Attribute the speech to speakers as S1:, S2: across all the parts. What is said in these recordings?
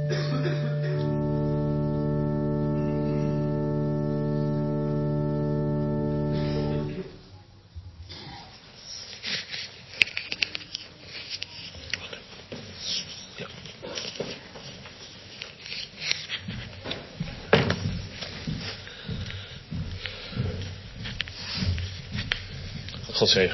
S1: God zegen.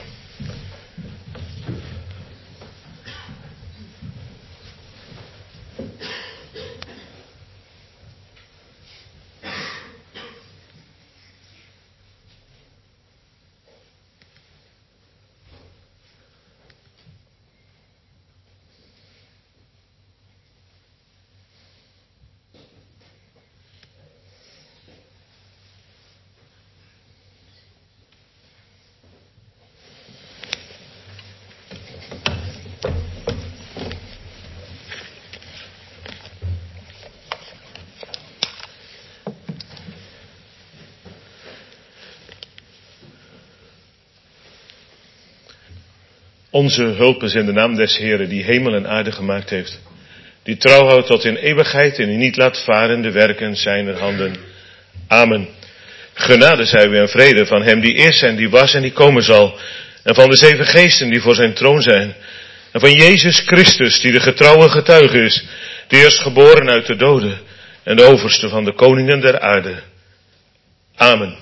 S1: Onze hulp is in de naam des Heeren, die hemel en aarde gemaakt heeft, die trouw houdt tot in eeuwigheid en die niet laat varen de werken zijner handen. Amen. Genade zij u en vrede van hem die is en die was en die komen zal, en van de 7 geesten die voor zijn troon zijn, en van Jezus Christus, die de getrouwe getuige is, de eerstgeboren uit de doden en de overste van de koningen der aarde. Amen.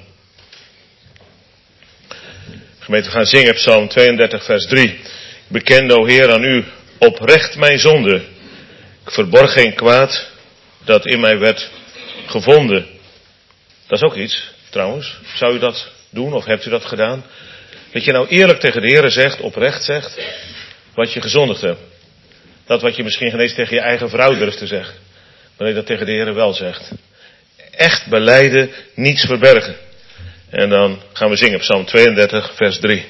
S1: Gemeente, we gaan zingen Psalm 32 vers 3. Ik bekende, o Heer, aan u oprecht mijn zonde. Ik verborg geen kwaad dat in mij werd gevonden. Dat is ook iets, trouwens. Zou u dat doen of hebt u dat gedaan? Dat je nou eerlijk tegen de Heer zegt, oprecht zegt, wat je gezondigd hebt. Dat wat je misschien geen eens tegen je eigen vrouw durft te zeggen. Maar dat je dat tegen de Heer wel zegt. Echt belijden, niets verbergen. En dan gaan we zingen Psalm 32 vers 3.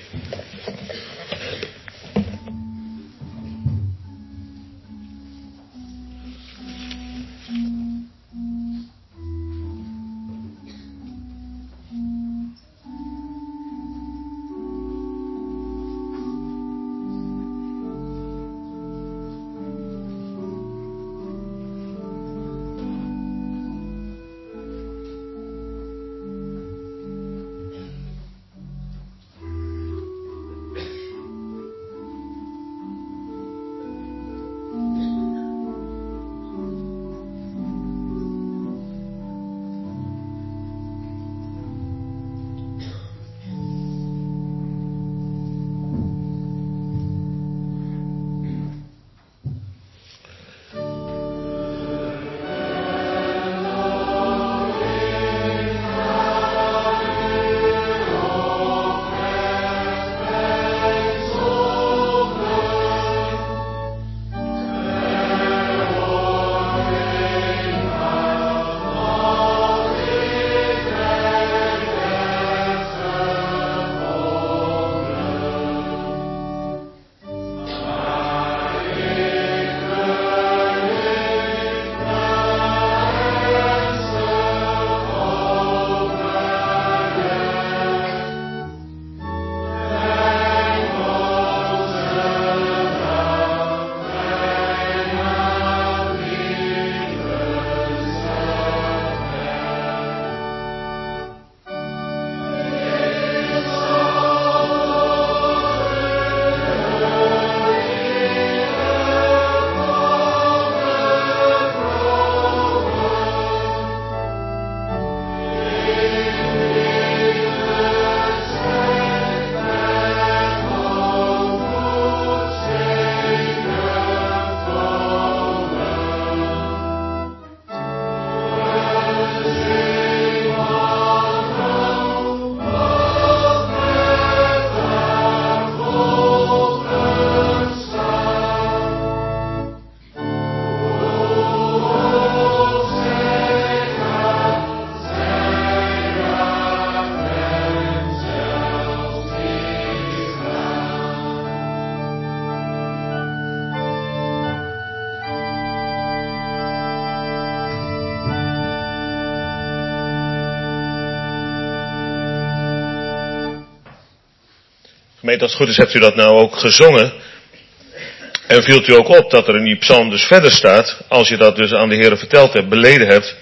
S1: Gemeente, als het goed is hebt u dat nou ook gezongen. En viel het u ook op dat er in die psalm dus verder staat, als je dat dus aan de Heere verteld hebt, beleden hebt,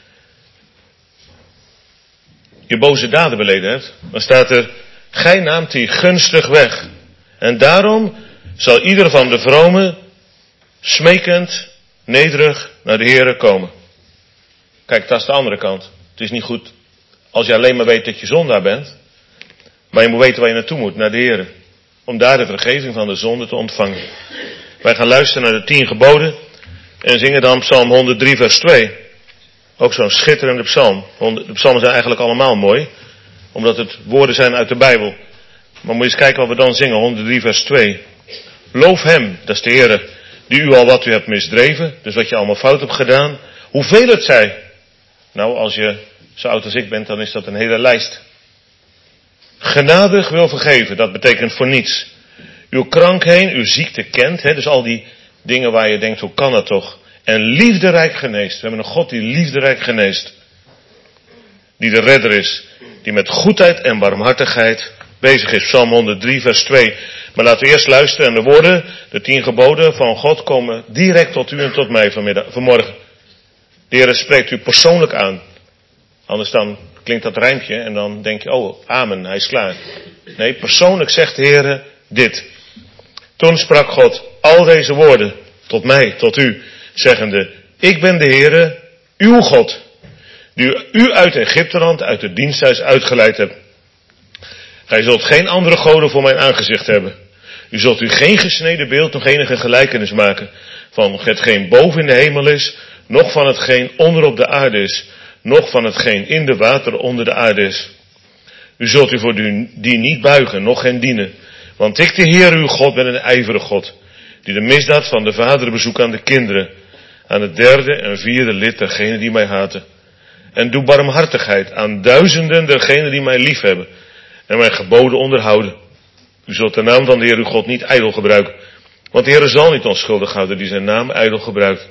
S1: je boze daden beleden hebt, dan staat er, gij naamt die gunstig weg. En daarom zal ieder van de vromen smekend, nederig naar de Heere komen. Kijk, dat is de andere kant. Het is niet goed als je alleen maar weet dat je zondaar bent, maar je moet weten waar je naartoe moet, naar de Heere. Om daar de vergeving van de zonde te ontvangen. Wij gaan luisteren naar de 10 geboden en zingen dan psalm 103 vers 2. Ook zo'n schitterende psalm. De psalmen zijn eigenlijk allemaal mooi, omdat het woorden zijn uit de Bijbel. Maar moet je eens kijken wat we dan zingen, 103 vers 2. Loof hem, dat is de Heere, die u al wat u hebt misdreven, dus wat je allemaal fout hebt gedaan, hoeveel het zij. Nou, als je zo oud als ik bent, dan is dat een hele lijst. Genadig wil vergeven, dat betekent voor niets. Uw krankheden, uw ziekte kent, dus al die dingen waar je denkt, hoe kan dat toch? En liefderijk geneest. We hebben een God die liefderijk geneest. Die de redder is. Die met goedheid en barmhartigheid bezig is. Psalm 103 vers 2. Maar laten we eerst luisteren en de woorden, de 10 geboden van God komen direct tot u en tot mij vanmorgen. De Heer spreekt u persoonlijk aan. Anders dan klinkt dat rijmpje en dan denk je, oh, amen, hij is klaar. Nee, persoonlijk zegt de Heer dit. Toen sprak God al deze woorden tot mij, tot u, zeggende, ik ben de Heere, uw God, die u uit Egypteland, uit het diensthuis uitgeleid hebt. Gij zult geen andere goden voor mijn aangezicht hebben. U zult u geen gesneden beeld, nog enige gelijkenis maken van hetgeen boven in de hemel is, noch van hetgeen onder op de aarde is, noch van hetgeen in de water onder de aarde is. U zult u voor die niet buigen, noch hen dienen. Want ik, de Heer uw God, ben een ijverige God, die de misdaad van de vader bezoekt aan de kinderen, aan het 3e en 4e lid dergenen die mij haten. En doe barmhartigheid aan duizenden dergenen die mij lief hebben en mijn geboden onderhouden. U zult de naam van de Heer uw God niet ijdel gebruiken, want de Heer zal niet onschuldig houden die zijn naam ijdel gebruikt.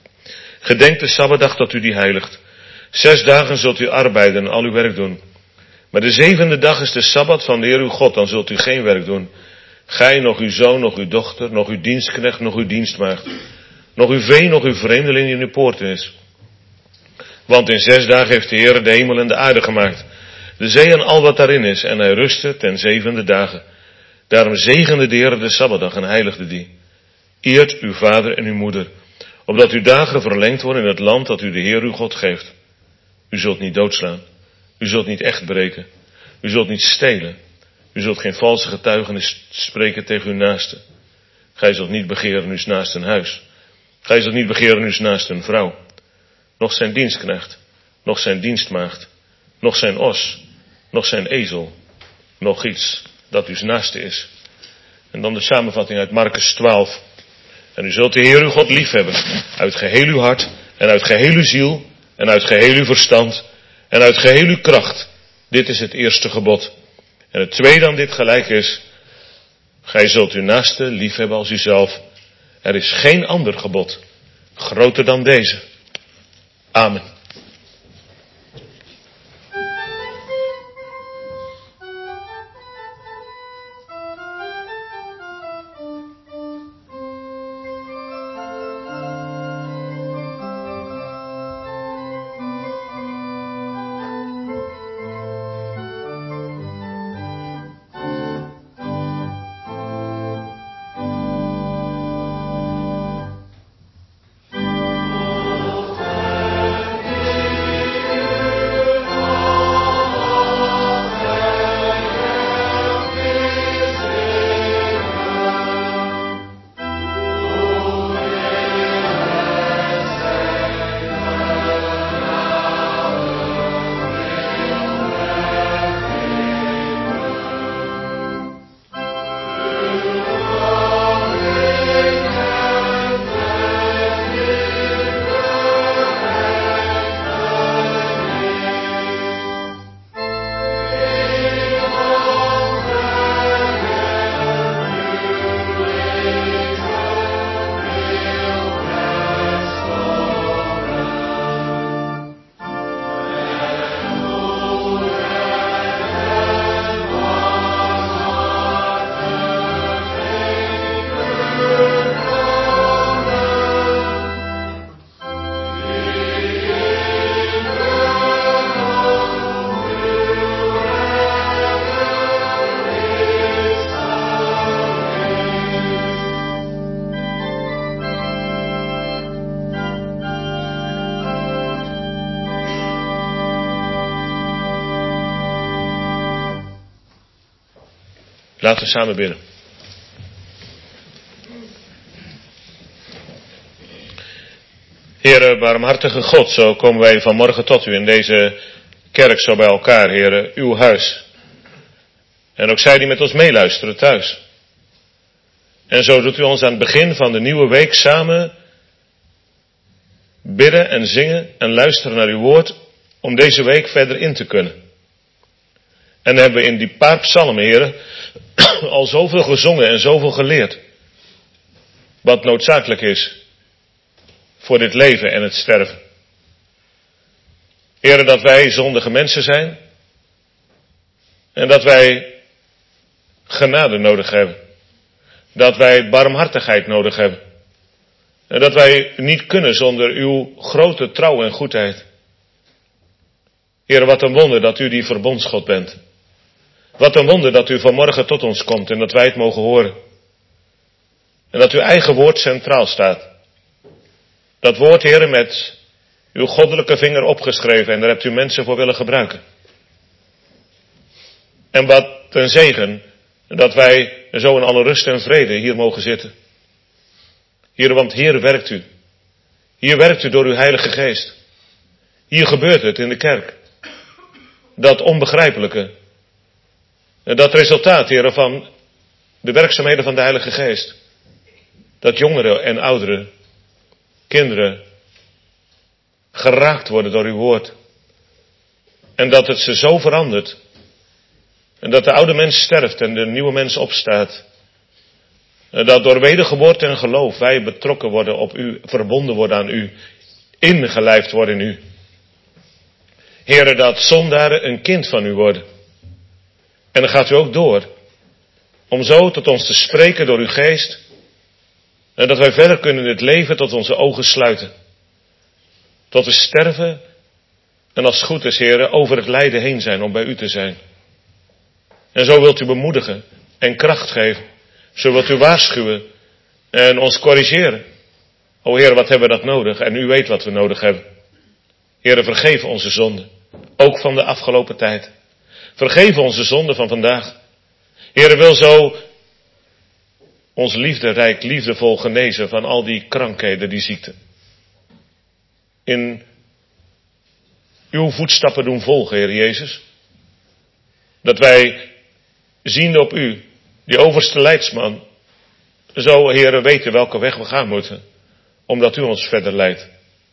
S1: Gedenk de Sabbatdag dat u die heiligt. 6 dagen zult u arbeiden en al uw werk doen. Maar de 7e dag is de Sabbat van de Heer uw God, dan zult u geen werk doen. Gij, nog uw zoon, nog uw dochter, nog uw dienstknecht, nog uw dienstmaagd. Nog uw vee, nog uw vreemdeling die in uw poorten is. Want in 6 dagen heeft de Heer de hemel en de aarde gemaakt. De zee en al wat daarin is. En hij rustte ten 7e dagen. Daarom zegende de Heer de Sabbatdag en heiligde die. Eert uw vader en uw moeder. Opdat uw dagen verlengd worden in het land dat u de Heer uw God geeft. U zult niet doodslaan. U zult niet echt breken. U zult niet stelen. U zult geen valse getuigenis spreken tegen uw naaste. Gij zult niet begeren uw naaste een huis. Gij zult niet begeren uw naaste een vrouw. Nog zijn dienstknecht. Nog zijn dienstmaagd. Nog zijn os. Nog zijn ezel. Nog iets dat uw naaste is. En dan de samenvatting uit Markus 12. En u zult de Heer uw God liefhebben. Uit geheel uw hart. En uit geheel uw ziel. En uit geheel uw verstand. En uit geheel uw kracht. Dit is het eerste gebod. En het tweede aan dit gelijk is. Gij zult uw naaste liefhebben als uzelf. Er is geen ander gebod groter dan deze. Amen. Laten we samen bidden. Heere, barmhartige God, zo komen wij vanmorgen tot u in deze kerk zo bij elkaar, Heere, uw huis. En ook zij die met ons meeluisteren thuis. En zo doet u ons aan het begin van de nieuwe week samen bidden en zingen en luisteren naar uw woord om deze week verder in te kunnen. En dan hebben we in die paar psalmen, Heere, al zoveel gezongen en zoveel geleerd. Wat noodzakelijk is voor dit leven en het sterven. Heere, dat wij zondige mensen zijn. En dat wij genade nodig hebben. Dat wij barmhartigheid nodig hebben. En dat wij niet kunnen zonder uw grote trouw en goedheid. Heere, wat een wonder dat u die verbondsgod bent. Wat een wonder dat u vanmorgen tot ons komt en dat wij het mogen horen. En dat uw eigen woord centraal staat. Dat woord, Heere, met uw goddelijke vinger opgeschreven en daar hebt u mensen voor willen gebruiken. En wat een zegen dat wij zo in alle rust en vrede hier mogen zitten. Heere, want hier werkt u. Hier werkt u door uw Heilige Geest. Hier gebeurt het in de kerk. Dat onbegrijpelijke. Dat resultaat, Heere, van de werkzaamheden van de Heilige Geest. Dat jongeren en ouderen, kinderen, geraakt worden door uw woord. En dat het ze zo verandert. En dat de oude mens sterft en de nieuwe mens opstaat. En dat door wedergeboorte en geloof wij betrokken worden op u, verbonden worden aan u, ingelijfd worden in u. Heere, dat zondaren een kind van u worden. En dan gaat u ook door, om zo tot ons te spreken door uw geest. En dat wij verder kunnen in het leven tot onze ogen sluiten. Tot we sterven en als het goed is, Heere, over het lijden heen zijn om bij u te zijn. En zo wilt u bemoedigen en kracht geven. Zo wilt u waarschuwen en ons corrigeren. O Heer, wat hebben we dat nodig? En u weet wat we nodig hebben. Heer, vergeef onze zonden. Ook van de afgelopen tijd. Vergeef onze zonden van vandaag. Heer, wil zo ons liefderijk, liefdevol genezen van al die krankheden, die ziekten. In uw voetstappen doen volgen, Heer Jezus. Dat wij zien op u, die overste leidsman, zo, Heere, weten welke weg we gaan moeten, omdat u ons verder leidt.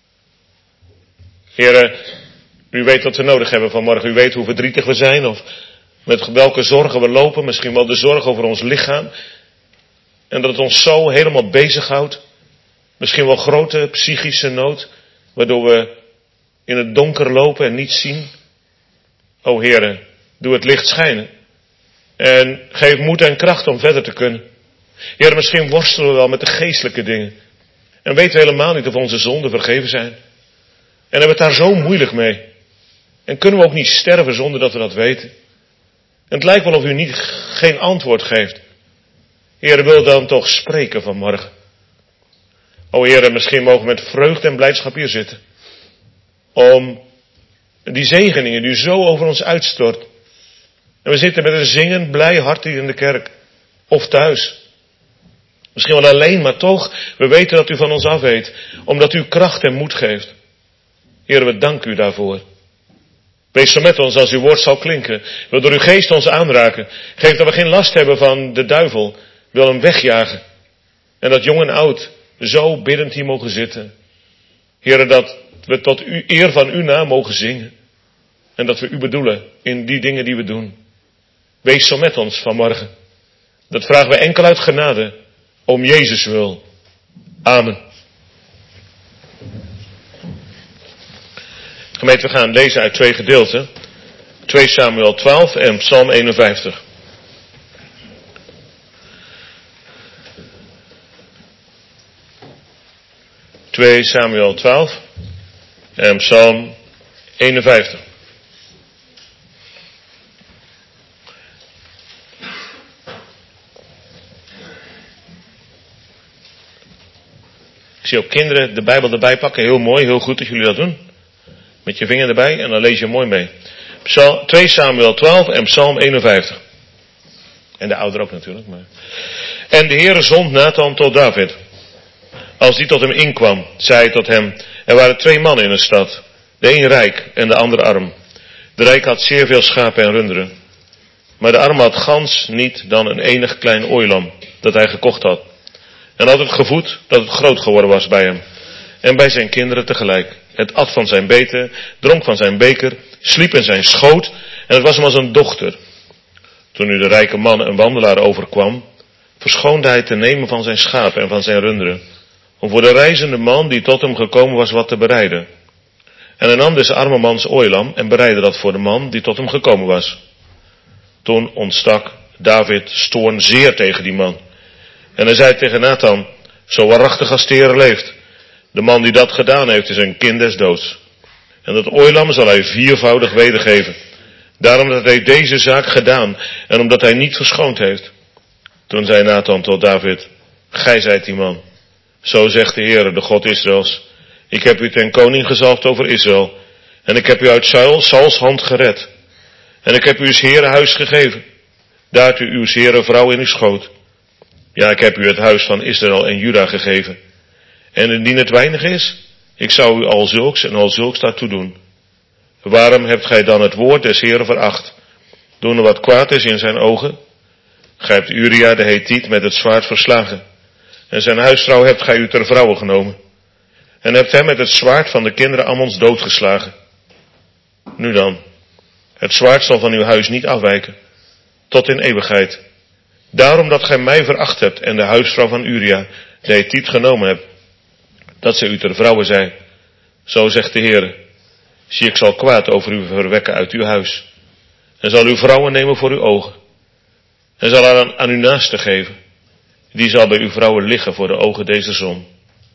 S1: Heere, u weet wat we nodig hebben vanmorgen. U weet hoe verdrietig we zijn, of met welke zorgen we lopen, misschien wel de zorg over ons lichaam. En dat het ons zo helemaal bezighoudt. Misschien wel grote psychische nood, waardoor we in het donker lopen en niets zien. O Heere, doe het licht schijnen. En geef moed en kracht om verder te kunnen. Heer, misschien worstelen we wel met de geestelijke dingen. En weten we helemaal niet of onze zonden vergeven zijn. En hebben we het daar zo moeilijk mee. En kunnen we ook niet sterven zonder dat we dat weten. En het lijkt wel of u geen antwoord geeft. Heer, wil dan toch spreken vanmorgen. O Heer, misschien mogen we met vreugde en blijdschap hier zitten. Om die zegeningen die u zo over ons uitstort. En we zitten met een zingend, blij hart hier in de kerk. Of thuis. Misschien wel alleen, maar toch, we weten dat u van ons af weet. Omdat u kracht en moed geeft. Heer, we danken u daarvoor. Wees zo met ons als uw woord zal klinken. Wil door uw geest ons aanraken. Geef dat we geen last hebben van de duivel. Wil hem wegjagen. En dat jong en oud zo biddend hier mogen zitten. Heer, dat we tot eer van uw naam mogen zingen. En dat we u bedoelen in die dingen die we doen. Wees zo met ons vanmorgen. Dat vragen we enkel uit genade. Om Jezus wil. Amen. Gemeente, we gaan lezen uit twee gedeelten. 2 Samuel 12 en Psalm 51. Samuel 12 en Psalm 51. Ik zie ook kinderen de Bijbel erbij pakken. Heel mooi, heel goed dat jullie dat doen. Met je vinger erbij en dan lees je mooi mee. 2 Samuel 12 en Psalm 51. En de ouder ook natuurlijk. Maar. En de Heere zond Nathan tot David. Als die tot hem inkwam, zei hij tot hem, er waren 2 mannen in de stad. De een rijk en de ander arm. De rijk had zeer veel schapen en runderen. Maar de arm had gans niet dan een enig klein ooilam dat hij gekocht had. En had het gevoed dat het groot geworden was bij hem. En bij zijn kinderen tegelijk. Het at van zijn beten, dronk van zijn beker, sliep in zijn schoot en het was hem als een dochter. Toen nu de rijke man een wandelaar overkwam, verschoonde hij te nemen van zijn schapen en van zijn runderen, om voor de reizende man die tot hem gekomen was wat te bereiden. En hij nam dus arme mans ooilam en bereidde dat voor de man die tot hem gekomen was. Toen ontstak David stoorn zeer tegen die man. En hij zei tegen Nathan, zo waarachtig als de Heer leeft, de man die dat gedaan heeft is een kind des doods. En dat ooilam zal hij 4voudig wedergeven. Daarom dat hij deze zaak gedaan en omdat hij niet verschoond heeft. Toen zei Nathan tot David, gij zijt die man. Zo zegt de Heere, de God Israëls. Ik heb u ten koning gezalfd over Israël. En ik heb u uit Sauls hand gered. En ik heb u uw Heere huis gegeven. Daartoe uw Heere vrouw in uw schoot. Ja, ik heb u het huis van Israël en Juda gegeven. En indien het weinig is, ik zou u al zulks en al zulks daartoe doen. Waarom hebt gij dan het woord des Heeren veracht, doen er wat kwaad is in zijn ogen? Gij hebt Uria de Hethiet met het zwaard verslagen. En zijn huisvrouw hebt gij u ter vrouwe genomen. En hebt hem met het zwaard van de kinderen Ammons doodgeslagen. Nu dan, het zwaard zal van uw huis niet afwijken, tot in eeuwigheid. Daarom dat gij mij veracht hebt en de huisvrouw van Uria de Hethiet genomen hebt, dat zij u ter vrouwe zij. Zo zegt de Heere, zie ik zal kwaad over u verwekken uit uw huis. En zal uw vrouwen nemen voor uw ogen. En zal haar aan uw naaste geven. Die zal bij uw vrouwen liggen voor de ogen deze zon.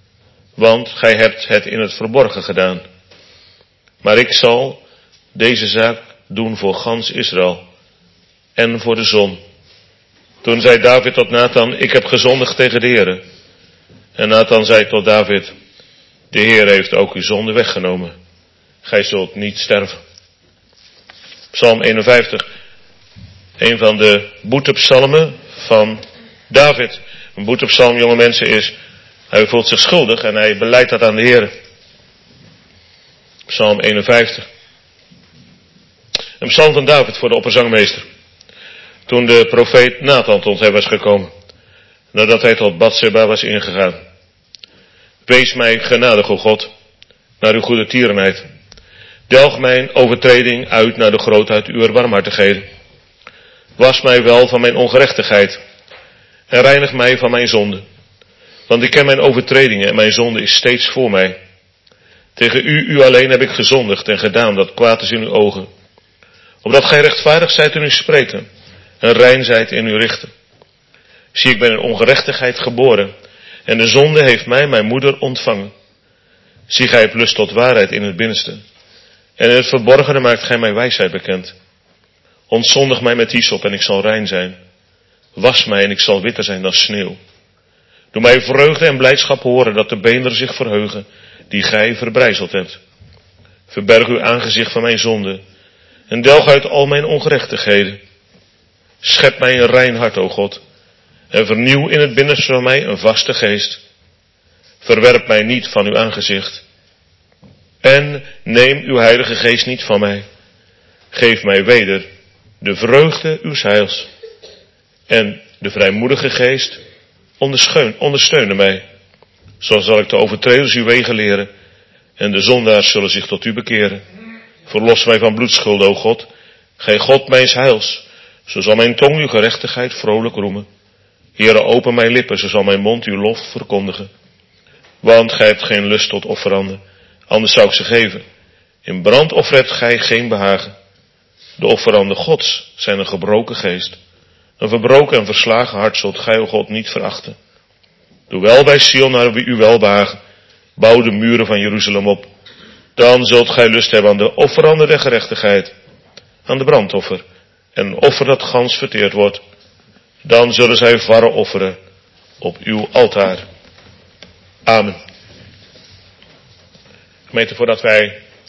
S1: Want gij hebt het in het verborgen gedaan. Maar ik zal deze zaak doen voor gans Israël. En voor de zon. Toen zei David tot Nathan, ik heb gezondigd tegen de Heere. En Nathan zei tot David, de Heer heeft ook uw zonde weggenomen. Gij zult niet sterven. Psalm 51. Een van de boetepsalmen van David. Een boetepsalm, jonge mensen, is, hij voelt zich schuldig en hij belijdt dat aan de Heer. Psalm 51. Een psalm van David voor de opperzangmeester. Toen de profeet Nathan tot hem was gekomen, nadat hij tot Batseba was ingegaan. Wees mij genadig, o God, naar uw goede tierenheid. Delg mijn overtreding uit naar de grootheid uw barmhartigheden. Was mij wel van mijn ongerechtigheid en reinig mij van mijn zonde. Want ik ken mijn overtredingen en mijn zonde is steeds voor mij. Tegen u alleen heb ik gezondigd en gedaan dat kwaad is in uw ogen. Opdat gij rechtvaardig zijt in uw spreken en rein zijt in uw richten. Zie, ik ben in ongerechtigheid geboren en de zonde heeft mij, mijn moeder, ontvangen. Zie, gij hebt lust tot waarheid in het binnenste. En in het verborgene maakt gij mij wijsheid bekend. Ontzondig mij met hyssop en ik zal rein zijn. Was mij en ik zal witter zijn dan sneeuw. Doe mij vreugde en blijdschap horen dat de beenderen zich verheugen die gij verbrijzeld hebt. Verberg uw aangezicht van mijn zonde en delg uit al mijn ongerechtigheden. Schep mij een rein hart, o God, en vernieuw in het binnenste van mij een vaste geest. Verwerp mij niet van uw aangezicht. En neem uw heilige geest niet van mij. Geef mij weder de vreugde uws heils. En de vrijmoedige geest ondersteune mij. Zo zal ik de overtreders uw wegen leren. En de zondaars zullen zich tot u bekeren. Verlos mij van bloedschulden, o God. Gij God mijns heils. Zo zal mijn tong uw gerechtigheid vrolijk roemen. Heere, open mijn lippen, zo zal mijn mond uw lof verkondigen. Want gij hebt geen lust tot offeranden, anders zou ik ze geven. In brandoffer hebt gij geen behagen. De offeranden Gods zijn een gebroken geest. Een verbroken en verslagen hart zult gij, o God, niet verachten. Doe wel bij Sion naar uw welbehagen. Bouw de muren van Jeruzalem op. Dan zult gij lust hebben aan de offeranden der gerechtigheid, aan de brandoffer en een offer dat gans verteerd wordt. Dan zullen zij varren offeren op uw altaar. Amen. Gemeente, voordat wij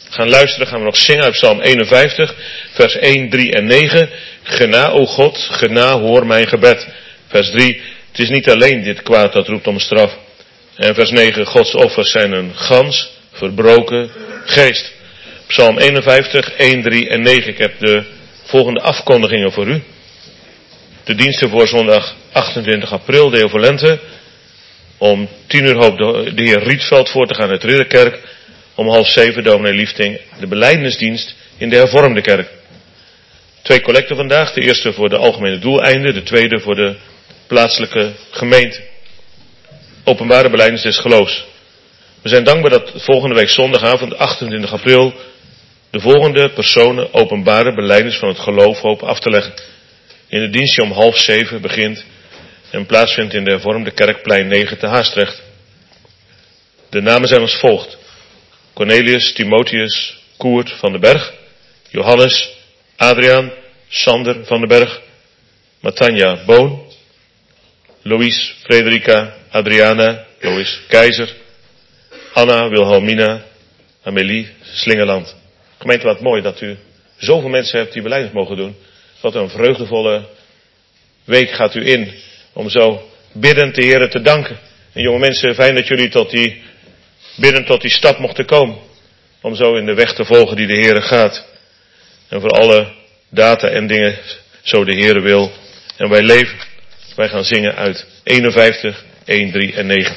S1: gaan luisteren, gaan we nog zingen uit Psalm 51, vers 1, 3 en 9. Gena, o God, gena, hoor mijn gebed. Vers 3, het is niet alleen dit kwaad dat roept om straf. En vers 9, Gods offers zijn een gans, verbroken geest. Psalm 51, 1, 3 en 9. Ik heb de volgende afkondigingen voor u. De diensten voor zondag 28 april, Deo voor Lente. Om 10 uur hoopt de heer Rietveld voor te gaan uit de Ridderkerk. Om 6:30 dominee Liefting de belijdenisdienst in de hervormde kerk. 2 collecten vandaag. De eerste voor de algemene doeleinden. De tweede voor de plaatselijke gemeente. Openbare belijdenis des geloofs. We zijn dankbaar dat volgende week zondagavond 28 april de volgende personen openbare belijdenis van het geloof hopen af te leggen. In de dienst die om 6:30 begint en plaatsvindt in de hervormde kerkplein 9 te Haastrecht. De namen zijn als volgt. Cornelius, Timotheus, Koert van den Berg, Johannes, Adriaan, Sander van den Berg, Matanja Boon, Louise, Frederica, Adriana, Lois Keizer, Anna, Wilhelmina, Amélie, Slingerland. Gemeente, wat mooi dat u zoveel mensen hebt die belijdenis mogen doen. Wat een vreugdevolle week gaat u in om zo biddend de Heer te danken. En jonge mensen, fijn dat jullie biddend tot die stap mochten komen. Om zo in de weg te volgen die de Heer gaat. En voor alle data en dingen zo de Heer wil. En wij leven. Wij gaan zingen uit 51, 1, 3 en 9.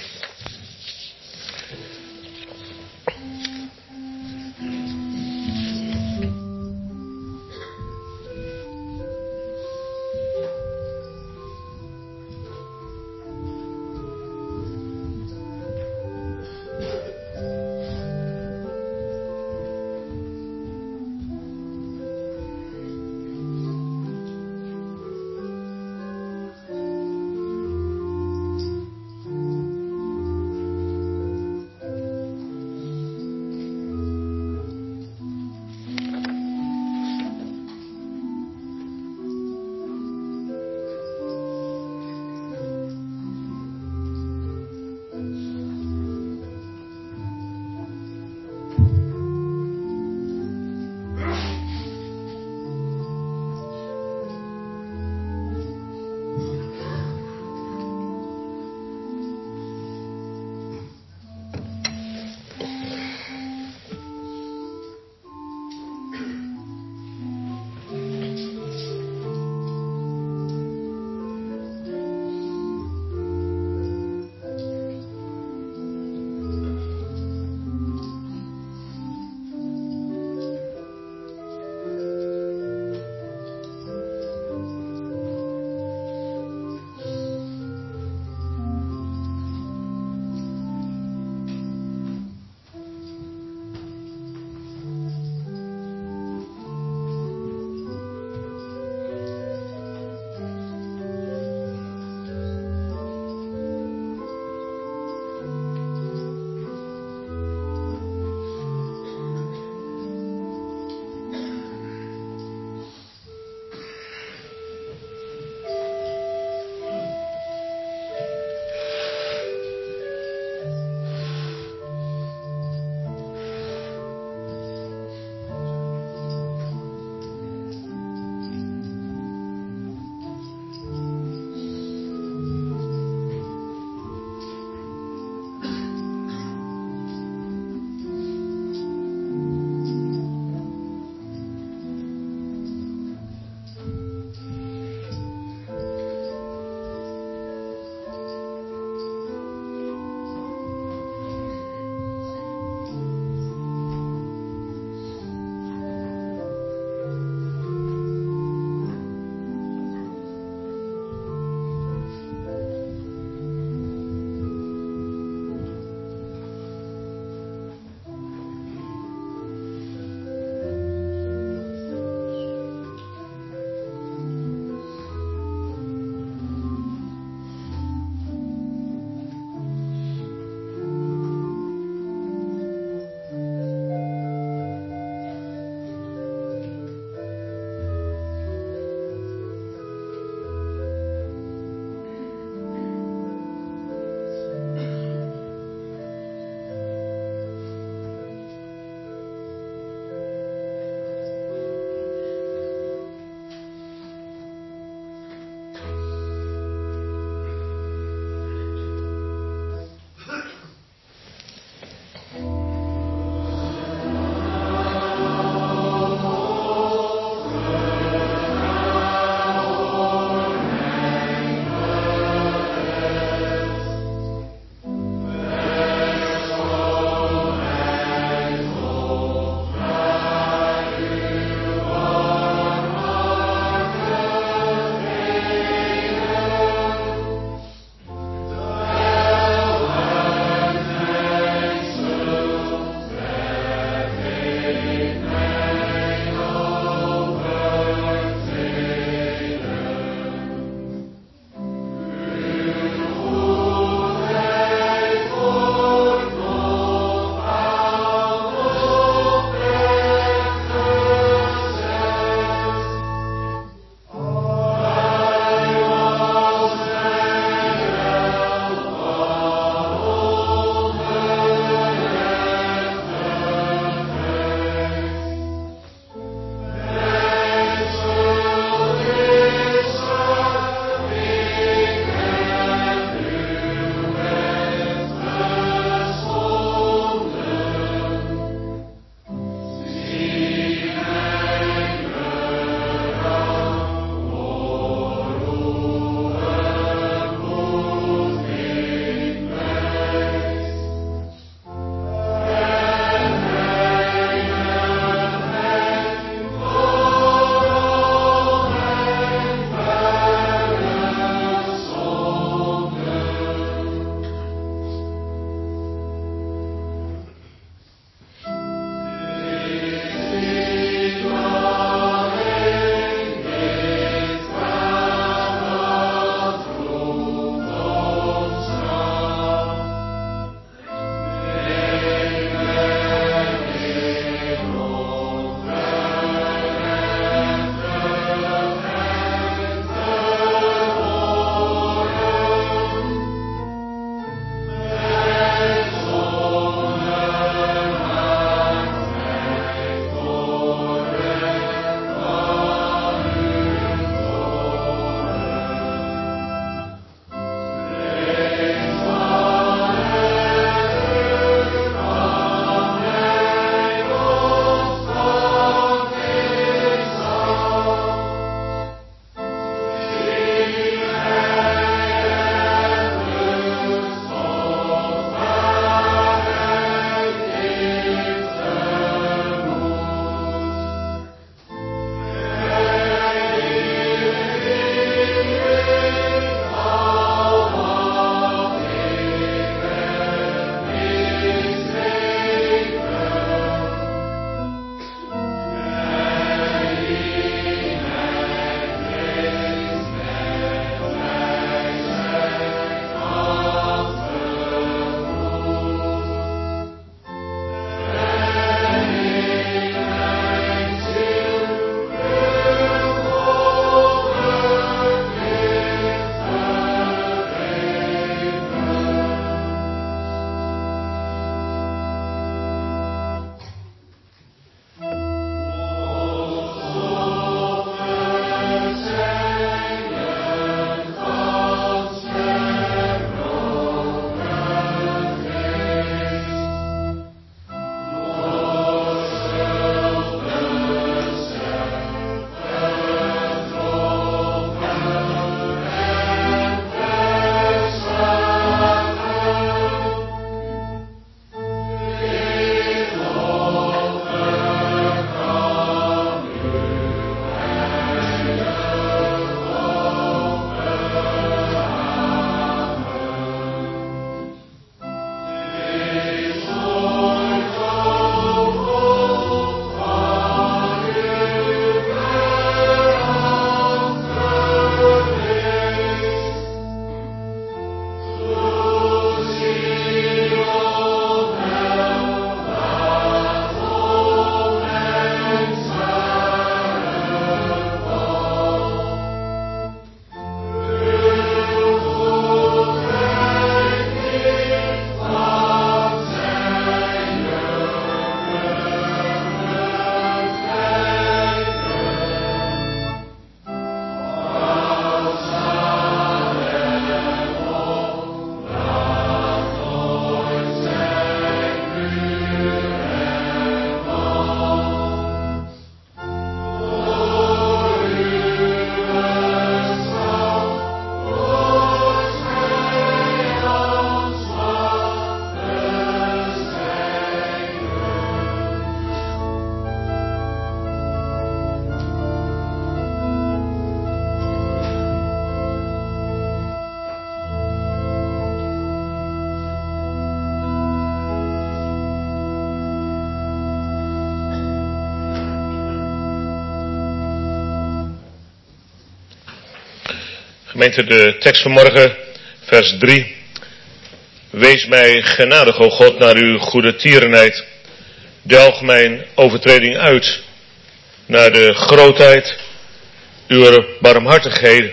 S1: Gemeente, de tekst van morgen, vers 3. Wees mij genadig, o God, naar uw goede tierenheid. Delg mijn overtreding uit, naar de grootheid uw barmhartigheden.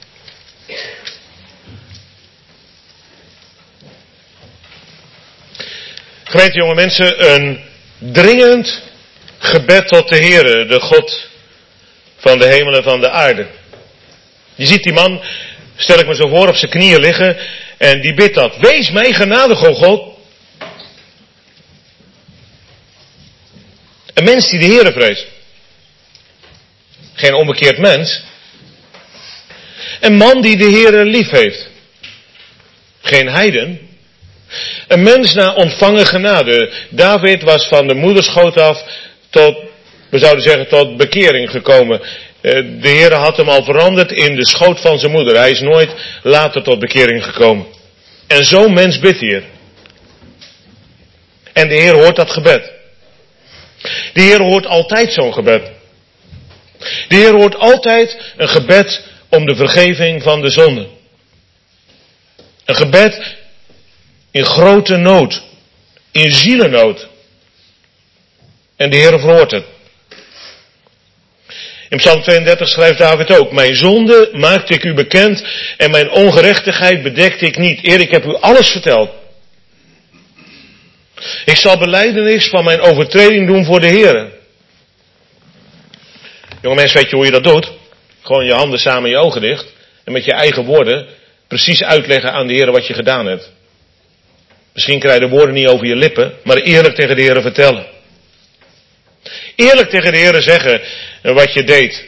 S1: Gemeente, jonge mensen, een dringend gebed tot de Heere, de God van de hemel en van de aarde. Je ziet die man, stel ik me zo voor, op zijn knieën liggen en die bidt dat. Wees mij genadig, o God. Een mens die de Heere vreest. Geen onbekeerd mens. Een man die de Heere lief heeft. Geen heiden. Een mens na ontvangen genade. David was van de moederschoot af tot, we zouden zeggen, tot bekering gekomen. De Heere had hem al veranderd in de schoot van zijn moeder. Hij is nooit later tot bekering gekomen. En zo'n mens bidt hier. En de Heer hoort dat gebed. De Heer hoort altijd zo'n gebed. De Heer hoort altijd een gebed om de vergeving van de zonde. Een gebed in grote nood. In zielennood. En de Heer verhoort het. In Psalm 32 schrijft David ook. Mijn zonde maakte ik u bekend en mijn ongerechtigheid bedekte ik niet. Eer, ik heb u alles verteld. Ik zal belijdenis van mijn overtreding doen voor de Heer. Jonge mensen, weet je hoe je dat doet? Gewoon je handen samen, je ogen dicht. En met je eigen woorden precies uitleggen aan de Heer wat je gedaan hebt. Misschien krijg je de woorden niet over je lippen, maar eerlijk tegen de Heer vertellen. Eerlijk tegen de Heer zeggen wat je deed.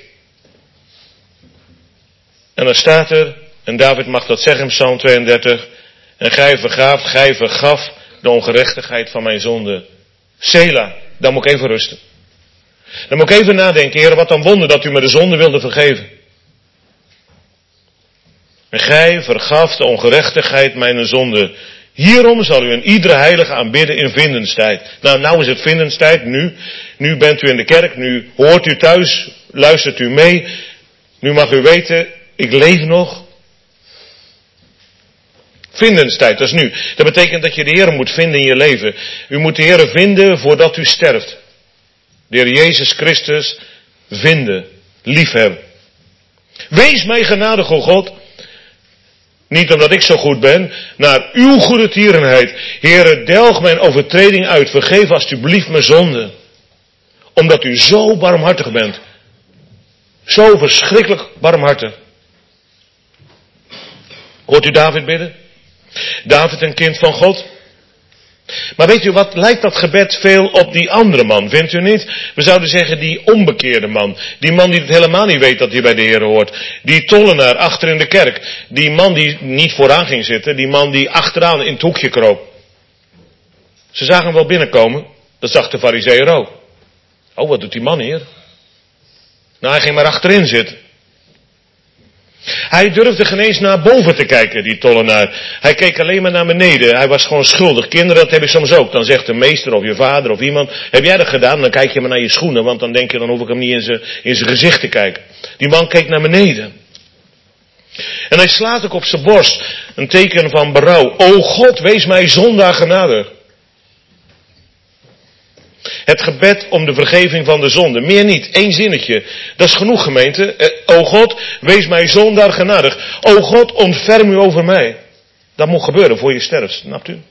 S1: En dan staat er, en David mag dat zeggen in Psalm 32. En gij vergaf de ongerechtigheid van mijn zonde. Sela, dan moet ik even rusten. Dan moet ik even nadenken, Heer, wat een wonder dat u me de zonde wilde vergeven. En gij vergaf de ongerechtigheid mijn zonde. Hierom zal u een iedere heilige aanbidden in vindenstijd. Nou is het vindenstijd, nu bent u in de kerk, nu hoort u thuis, luistert u mee. Nu mag u weten, ik leef nog. Vindenstijd, dat is nu. Dat betekent dat je de Heer moet vinden in je leven. U moet de Heer vinden voordat u sterft. De Heer Jezus Christus vinden, liefhebben. Wees mij genadig, o God. Niet omdat ik zo goed ben, naar uw goede tierenheid. Heere, delg mijn overtreding uit. Vergeef alstublieft mijn zonde. Omdat u zo barmhartig bent. Zo verschrikkelijk barmhartig. Hoort u David bidden? David een kind van God. Maar weet u wat, lijkt dat gebed veel op die andere man, vindt u niet? We zouden zeggen die onbekeerde man. Die man die het helemaal niet weet dat hij bij de Heer hoort. Die tollenaar achter in de kerk. Die man die niet vooraan ging zitten. Die man die achteraan in het hoekje kroop. Ze zagen hem wel binnenkomen. Dat zag de Farizeeër ook. Oh, wat doet die man hier? Nou, hij ging maar achterin zitten. Hij durfde geen eens naar boven te kijken, die tollenaar. Hij keek alleen maar naar beneden. Hij was gewoon schuldig. Kinderen, dat heb ik soms ook. Dan zegt de meester of je vader of iemand, heb jij dat gedaan? Dan kijk je maar naar je schoenen, want dan denk je, dan hoef ik hem niet in zijn gezicht te kijken. Die man keek naar beneden. En hij slaat ook op zijn borst. Een teken van berouw. O God, wees mij zondaar genadig. Het gebed om de vergeving van de zonde. Meer niet. 1 zinnetje. Dat is genoeg, gemeente. O God, wees mij zondaar genadig. O God, ontferm u over mij. Dat moet gebeuren voor je sterft. Snapt u?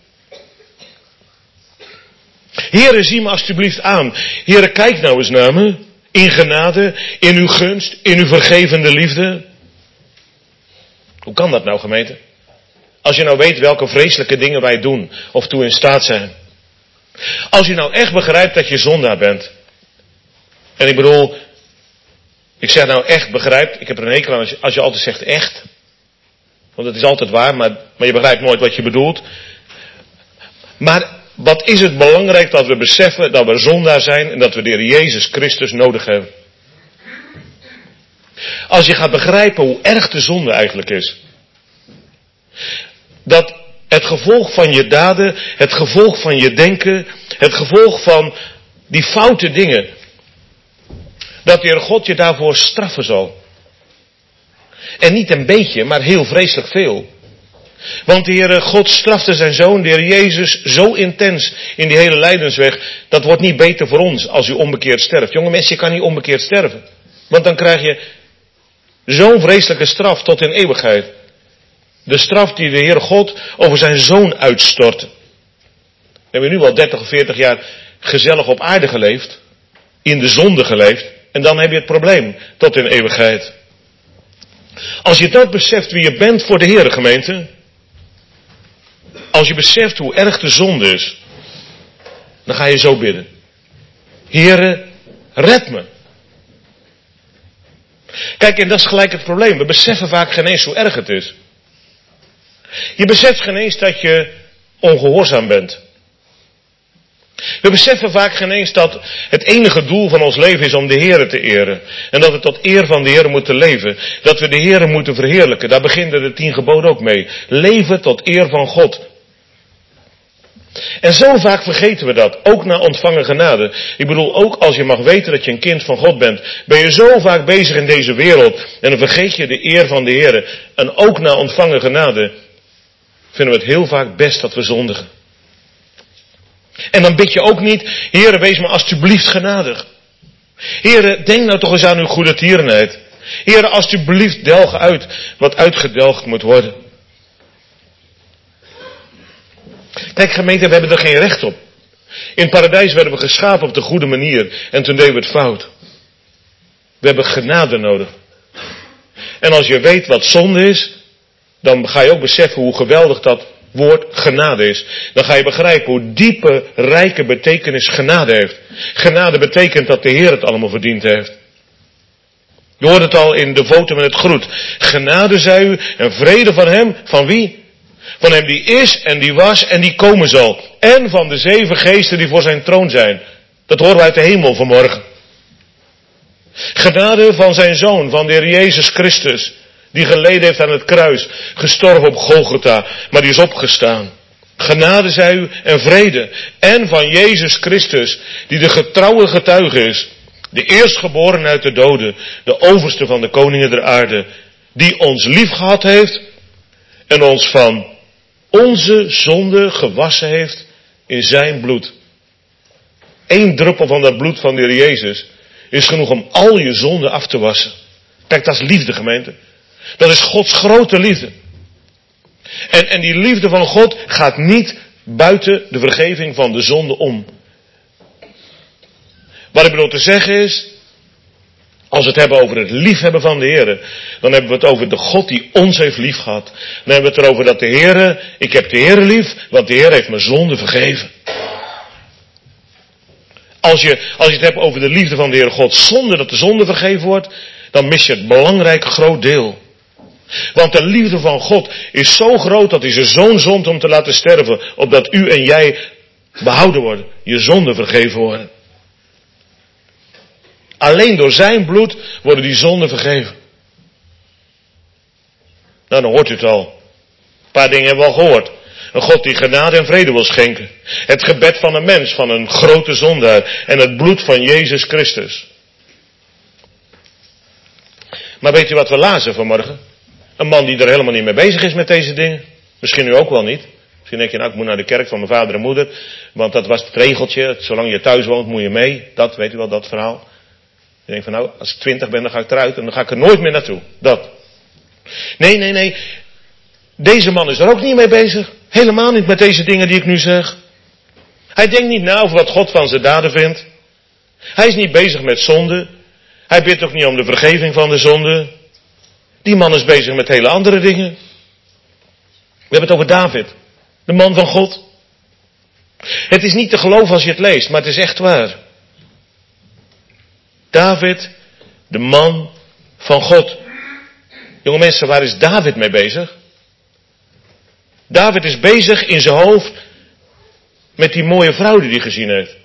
S1: Heere, zie me alstublieft aan. Heere, kijk nou eens naar me. In genade, in uw gunst, in uw vergevende liefde. Hoe kan dat nou, gemeente? Als je nou weet welke vreselijke dingen wij doen. Of toe in staat zijn. Als je nou echt begrijpt dat je zondaar bent. En ik bedoel, ik zeg nou echt begrijpt. Ik heb er een hekel aan als je altijd zegt echt. Want het is altijd waar, maar je begrijpt nooit wat je bedoelt. Maar wat is het belangrijk dat we beseffen dat we zondaar zijn en dat we de Heer Jezus Christus nodig hebben. Als je gaat begrijpen hoe erg de zonde eigenlijk is. Dat het gevolg van je daden, het gevolg van je denken, het gevolg van die foute dingen. Dat de Heer God je daarvoor straffen zal. En niet een beetje, maar heel vreselijk veel. Want de Heere God strafte zijn Zoon, de Heer Jezus, zo intens in die hele lijdensweg. Dat wordt niet beter voor ons als u onbekeerd sterft. Jonge mensen, je kan niet onbekeerd sterven. Want dan krijg je zo'n vreselijke straf tot in eeuwigheid. De straf die de Heere God over zijn Zoon uitstortte. We hebben nu al 30 of 40 jaar gezellig op aarde geleefd. In de zonde geleefd. En dan heb je het probleem tot in eeuwigheid. Als je dat beseft wie je bent voor de Heere, gemeente. Als je beseft hoe erg de zonde is. Dan ga je zo bidden. Heere, red me. Kijk, en dat is gelijk het probleem. We beseffen vaak geen eens hoe erg het is. Je beseft geen eens dat je ongehoorzaam bent. We beseffen vaak geen eens dat het enige doel van ons leven is om de Heere te eren. En dat we tot eer van de Heere moeten leven. Dat we de Heere moeten verheerlijken. Daar beginnen de 10 geboden ook mee. Leven tot eer van God. En zo vaak vergeten we dat. Ook na ontvangen genade. Ik bedoel, ook als je mag weten dat je een kind van God bent. Ben je zo vaak bezig in deze wereld. En dan vergeet je de eer van de Heere. En ook na ontvangen genade vinden we het heel vaak best dat we zondigen. En dan bid je ook niet, Heere, wees me alstublieft genadig. Heere, denk nou toch eens aan uw goede tierenheid. Heere, alstublieft delg uit wat uitgedelgd moet worden. Kijk gemeente, we hebben er geen recht op. In het paradijs werden we geschapen op de goede manier. En toen deden we het fout. We hebben genade nodig. En als je weet wat zonde is, dan ga je ook beseffen hoe geweldig dat woord genade is. Dan ga je begrijpen hoe diepe, rijke betekenis genade heeft. Genade betekent dat de Heer het allemaal verdiend heeft. Je hoort het al in de foto met het groet. Genade zij u en vrede van hem. Van wie? Van hem die is en die was en die komen zal. En van de 7 geesten die voor zijn troon zijn. Dat horen we uit de hemel vanmorgen. Genade van zijn Zoon, van de Heer Jezus Christus. Die geleden heeft aan het kruis. Gestorven op Golgotha. Maar die is opgestaan. Genade zij u en vrede. En van Jezus Christus. Die de getrouwe getuige is. De eerstgeboren uit de doden. De overste van de koningen der aarde. Die ons lief gehad heeft. En ons van onze zonde gewassen heeft in zijn bloed. 1 druppel van dat bloed van de Heer Jezus is genoeg om al je zonde af te wassen. Kijk, dat is liefde, gemeente. Dat is Gods grote liefde. En die liefde van God gaat niet buiten de vergeving van de zonde om. Wat ik bedoel te zeggen is, als we het hebben over het liefhebben van de Heer, dan hebben we het over de God die ons heeft lief gehad. Dan hebben we het erover dat de Heer, ik heb de Heer lief, want de Heer heeft mijn zonde vergeven. Als je het hebt over de liefde van de Heer God zonder dat de zonde vergeven wordt, dan mis je het belangrijk groot deel. Want de liefde van God is zo groot dat hij zijn Zoon zond om te laten sterven, opdat u en jij behouden worden, je zonde vergeven worden. Alleen door zijn bloed worden die zonden vergeven. Nou, dan hoort u het al. Een paar dingen hebben we al gehoord. Een God die genade en vrede wil schenken. Het gebed van een mens, van een grote zondaar. En het bloed van Jezus Christus. Maar weet u wat we lazen vanmorgen? Een man die er helemaal niet mee bezig is met deze dingen. Misschien u ook wel niet. Misschien denk je, nou, ik moet naar de kerk van mijn vader en moeder. Want dat was het regeltje. Zolang je thuis woont, moet je mee. Dat, weet u wel, dat verhaal. Je denkt van, nou, als ik 20 ben, dan ga ik eruit en dan ga ik er nooit meer naartoe. Dat. Nee. Deze man is er ook niet mee bezig. Helemaal niet met deze dingen die ik nu zeg. Hij denkt niet na over wat God van zijn daden vindt. Hij is niet bezig met zonde. Hij bidt ook niet om de vergeving van de zonde. Die man is bezig met hele andere dingen. We hebben het over David. De man van God. Het is niet te geloven als je het leest, maar het is echt waar. David, de man van God. Jonge mensen, waar is David mee bezig? David is bezig in zijn hoofd met die mooie vrouw die hij gezien heeft.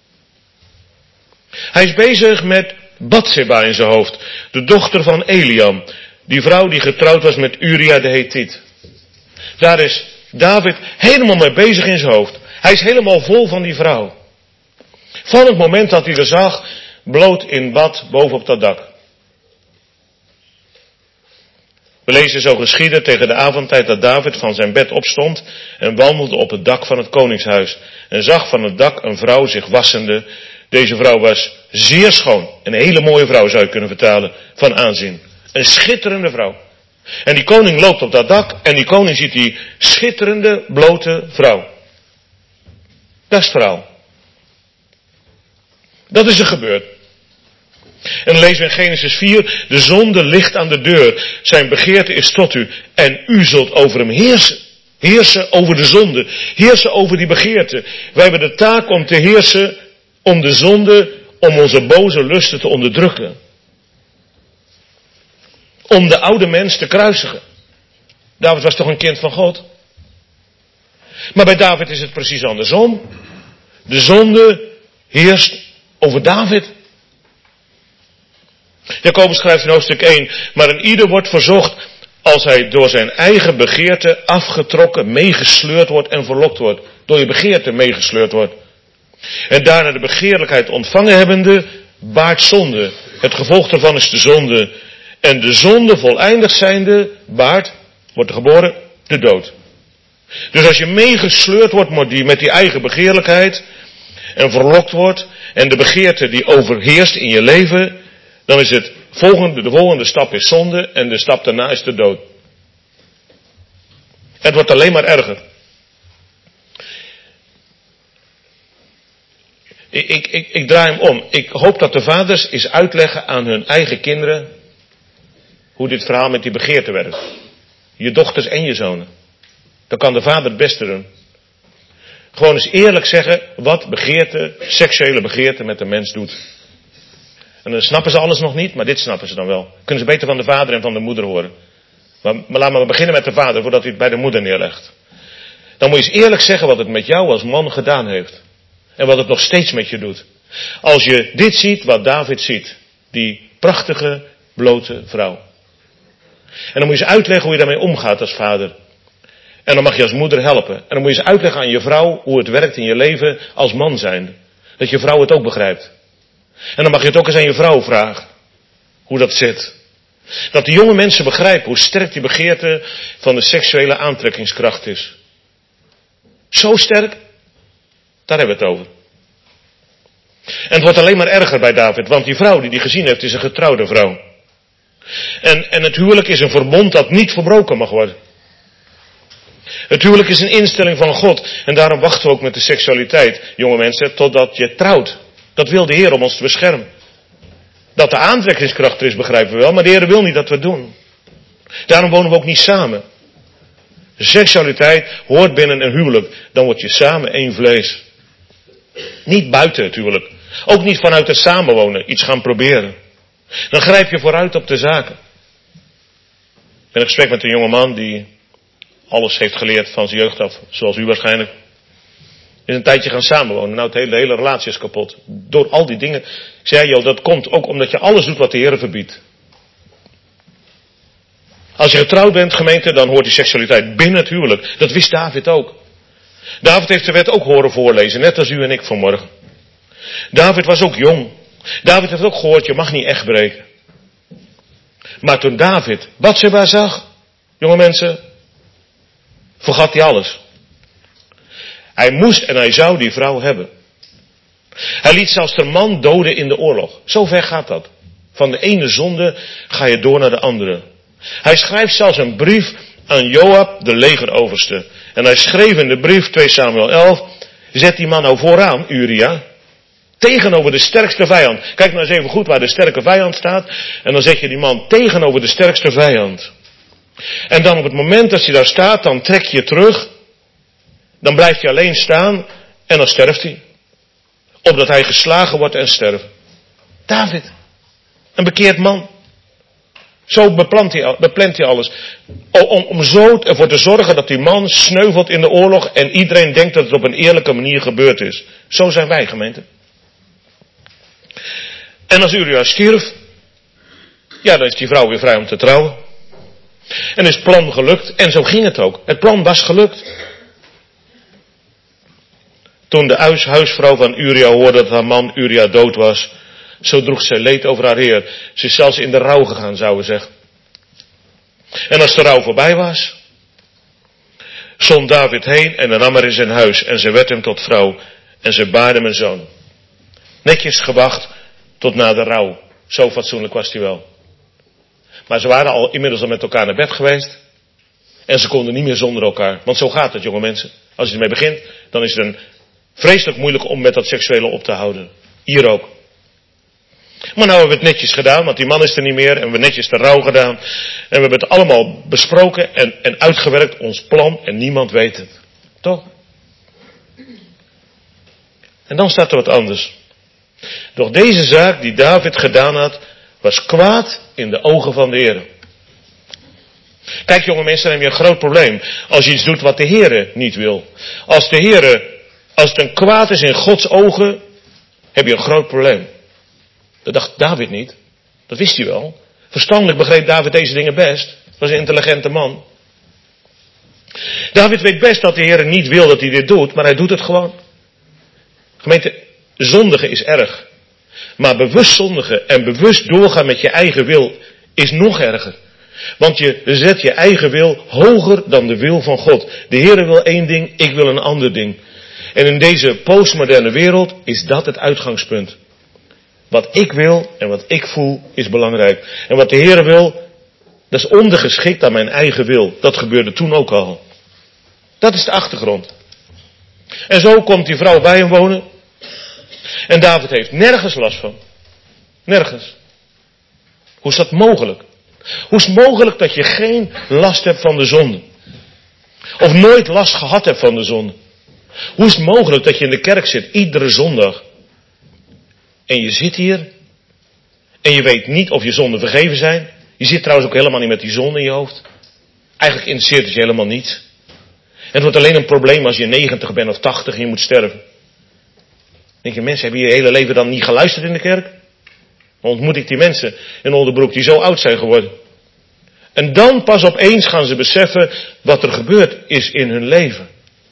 S1: Hij is bezig met Batseba in zijn hoofd. De dochter van Eliam. Die vrouw die getrouwd was met Uria de Hethiet. Daar is David helemaal mee bezig in zijn hoofd. Hij is helemaal vol van die vrouw. Van het moment dat hij er zag, bloot in bad bovenop dat dak. We lezen zo geschieden tegen de avondtijd dat David van zijn bed opstond en wandelde op het dak van het koningshuis. En zag van het dak een vrouw zich wassende. Deze vrouw was zeer schoon. Een hele mooie vrouw zou je kunnen vertalen, van aanzien. Een schitterende vrouw. En die koning loopt op dat dak en die koning ziet die schitterende, blote vrouw. Dat is het verhaal. Dat is er gebeurd. En dan lezen we in Genesis 4, de zonde ligt aan de deur. Zijn begeerte is tot u. En u zult over hem heersen. Heersen over de zonde. Heersen over die begeerte. Wij hebben de taak om te heersen om de zonde, om onze boze lusten te onderdrukken. Om de oude mens te kruisigen. David was toch een kind van God? Maar bij David is het precies andersom. De zonde heerst over David. Jacobus schrijft in hoofdstuk 1, maar een ieder wordt verzocht als hij door zijn eigen begeerte afgetrokken, meegesleurd wordt en verlokt wordt. Door je begeerte meegesleurd wordt. En daarna de begeerlijkheid ontvangen hebbende, baart zonde. Het gevolg daarvan is de zonde. En de zonde voleindigd zijnde, baart, wordt er geboren, de dood. Dus als je meegesleurd wordt met die eigen begeerlijkheid en verlokt wordt en de begeerte die overheerst in je leven, dan is de volgende stap is zonde en de stap daarna is de dood. Het wordt alleen maar erger. Ik draai hem om. Ik hoop dat de vaders eens uitleggen aan hun eigen kinderen hoe dit verhaal met die begeerte werkt. Je dochters en je zonen. Dan kan de vader het beste doen. Gewoon eens eerlijk zeggen wat begeerte, seksuele begeerte met de mens doet. En dan snappen ze alles nog niet, maar dit snappen ze dan wel. Kunnen ze beter van de vader en van de moeder horen. Maar laten we beginnen met de vader voordat hij het bij de moeder neerlegt. Dan moet je eens eerlijk zeggen wat het met jou als man gedaan heeft. En wat het nog steeds met je doet. Als je dit ziet wat David ziet. Die prachtige, blote vrouw. En dan moet je eens uitleggen hoe je daarmee omgaat als vader. En dan mag je als moeder helpen. En dan moet je eens uitleggen aan je vrouw hoe het werkt in je leven als man zijnde. Dat je vrouw het ook begrijpt. En dan mag je het ook eens aan je vrouw vragen. Hoe dat zit. Dat die jonge mensen begrijpen hoe sterk die begeerte van de seksuele aantrekkingskracht is. Zo sterk. Daar hebben we het over. En het wordt alleen maar erger bij David. Want die vrouw die gezien heeft is een getrouwde vrouw. En het huwelijk is een verbond dat niet verbroken mag worden. Het huwelijk is een instelling van God. En daarom wachten we ook met de seksualiteit, jonge mensen, totdat je trouwt. Dat wil de Heer om ons te beschermen. Dat de aantrekkingskracht er is, begrijpen we wel. Maar de Heer wil niet dat we het doen. Daarom wonen we ook niet samen. De seksualiteit hoort binnen een huwelijk. Dan word je samen één vlees. Niet buiten het huwelijk. Ook niet vanuit het samenwonen iets gaan proberen. Dan grijp je vooruit op de zaken. Ik ben in gesprek met een jonge man die alles heeft geleerd van zijn jeugd af. Zoals u waarschijnlijk. Is een tijdje gaan samenwonen. Nou, de hele relatie is kapot. Door al die dingen. Ik zei, joh, dat komt ook omdat je alles doet wat de Heer verbiedt. Als je getrouwd bent, gemeente, dan hoort die seksualiteit binnen het huwelijk. Dat wist David ook. David heeft de wet ook horen voorlezen, net als u en ik vanmorgen. David was ook jong. David heeft ook gehoord, je mag niet echt breken. Maar toen David Batseba zag, jonge mensen, vergat hij alles. Hij moest en hij zou die vrouw hebben. Hij liet zelfs de man doden in de oorlog. Zo ver gaat dat. Van de ene zonde ga je door naar de andere. Hij schrijft zelfs een brief aan Joab, de legeroverste. En hij schreef in de brief, 2 Samuel 11, zet die man nou vooraan, Uria, tegenover de sterkste vijand. Kijk nou eens even goed waar de sterke vijand staat. En dan zet je die man tegenover de sterkste vijand. En dan op het moment dat hij daar staat, dan trek je terug. Dan blijft hij alleen staan en dan sterft hij. Opdat hij geslagen wordt en sterft. David, een bekeerd man. Zo beplant hij alles. Om zo ervoor te zorgen dat die man sneuvelt in de oorlog en iedereen denkt dat het op een eerlijke manier gebeurd is. Zo zijn wij, gemeente. En als Uria stierf, ja, dan is die vrouw weer vrij om te trouwen. En is het plan gelukt. En zo ging het ook. Het plan was gelukt. Toen de huisvrouw van Uria hoorde dat haar man Uria dood was, zo droeg zij leed over haar heer. Ze is zelfs in de rouw gegaan, zouden we zeggen. En als de rouw voorbij was, zond David heen en nam haar in zijn huis. En ze werd hem tot vrouw. En ze baarde hem een zoon. Netjes gewacht tot na de rouw. Zo fatsoenlijk was hij wel. Maar ze waren inmiddels al met elkaar naar bed geweest. En ze konden niet meer zonder elkaar. Want zo gaat het, jonge mensen. Als je ermee begint, dan is het vreselijk moeilijk om met dat seksuele op te houden. Hier ook. Maar nou hebben we het netjes gedaan, want die man is er niet meer. En we hebben netjes de rouw gedaan. En we hebben het allemaal besproken en uitgewerkt, ons plan. En niemand weet het. Toch? En dan staat er wat anders. Doch deze zaak die David gedaan had, was kwaad in de ogen van de Heer. Kijk jonge mensen, dan heb je een groot probleem. Als je iets doet wat de Heer niet wil. Als het een kwaad is in Gods ogen, heb je een groot probleem. Dat dacht David niet. Dat wist hij wel. Verstandelijk begreep David deze dingen best. Dat was een intelligente man. David weet best dat de Heer niet wil dat hij dit doet, maar hij doet het gewoon. Gemeente, zondigen is erg. Maar bewust zondigen en bewust doorgaan met je eigen wil is nog erger. Want je zet je eigen wil hoger dan de wil van God. De Heer wil één ding, ik wil een ander ding. En in deze postmoderne wereld is dat het uitgangspunt. Wat ik wil en wat ik voel is belangrijk. En wat de Heer wil, dat is ondergeschikt aan mijn eigen wil. Dat gebeurde toen ook al. Dat is de achtergrond. En zo komt die vrouw bij hem wonen. En David heeft nergens last van. Nergens. Hoe is dat mogelijk? Hoe is het mogelijk dat je geen last hebt van de zonde? Of nooit last gehad hebt van de zonde? Hoe is het mogelijk dat je in de kerk zit, iedere zondag? En je zit hier. En je weet niet of je zonden vergeven zijn. Je zit trouwens ook helemaal niet met die zonde in je hoofd. Eigenlijk interesseert het je helemaal niet. En het wordt alleen een probleem als je 90 bent of 80 en je moet sterven. Denk je, mensen hebben je hele leven dan niet geluisterd in de kerk? Dan ontmoet ik die mensen in Oldenbroek die zo oud zijn geworden. En dan pas opeens gaan ze beseffen wat er gebeurd is in hun leven.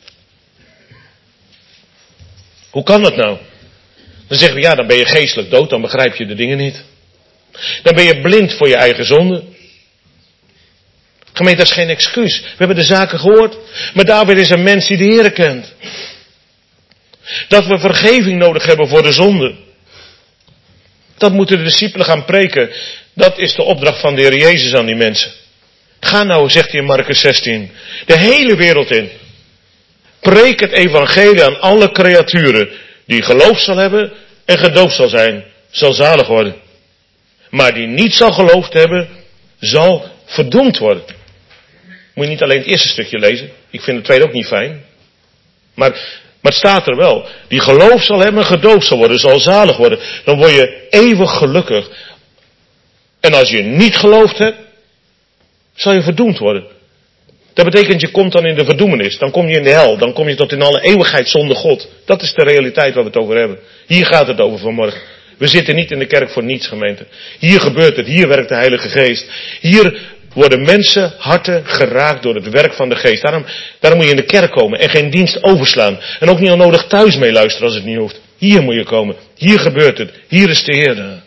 S1: Hoe kan dat nou? Dan zeggen we, ja, dan ben je geestelijk dood, dan begrijp je de dingen niet. Dan ben je blind voor je eigen zonde. Gemeente, dat is geen excuus. We hebben de zaken gehoord. Maar David is een mens die de Heer kent. Dat we vergeving nodig hebben voor de zonde. Dat moeten de discipelen gaan preken. Dat is de opdracht van de Heer Jezus aan die mensen. Ga nou, zegt hij in Marcus 16, de hele wereld in. Preek het evangelie aan alle creaturen. Die geloof zal hebben en gedoopt zal zijn, zal zalig worden. Maar die niet zal geloofd hebben, zal verdoemd worden. Moet je niet alleen het eerste stukje lezen. Ik vind het tweede ook niet fijn. Maar het staat er wel. Die geloof zal hebben en gedoopt zal worden, zal zalig worden. Dan word je eeuwig gelukkig. En als je niet geloofd hebt, zal je verdoemd worden. Dat betekent, je komt dan in de verdoemenis. Dan kom je in de hel. Dan kom je tot in alle eeuwigheid zonder God. Dat is de realiteit waar we het over hebben. Hier gaat het over vanmorgen. We zitten niet in de kerk voor niets, gemeente. Hier gebeurt het. Hier werkt de Heilige Geest. Hier worden mensen, harten geraakt door het werk van de Geest. Daarom moet je in de kerk komen en geen dienst overslaan. En ook niet onnodig thuis meeluisteren als het niet hoeft. Hier moet je komen. Hier gebeurt het. Hier is de Heer.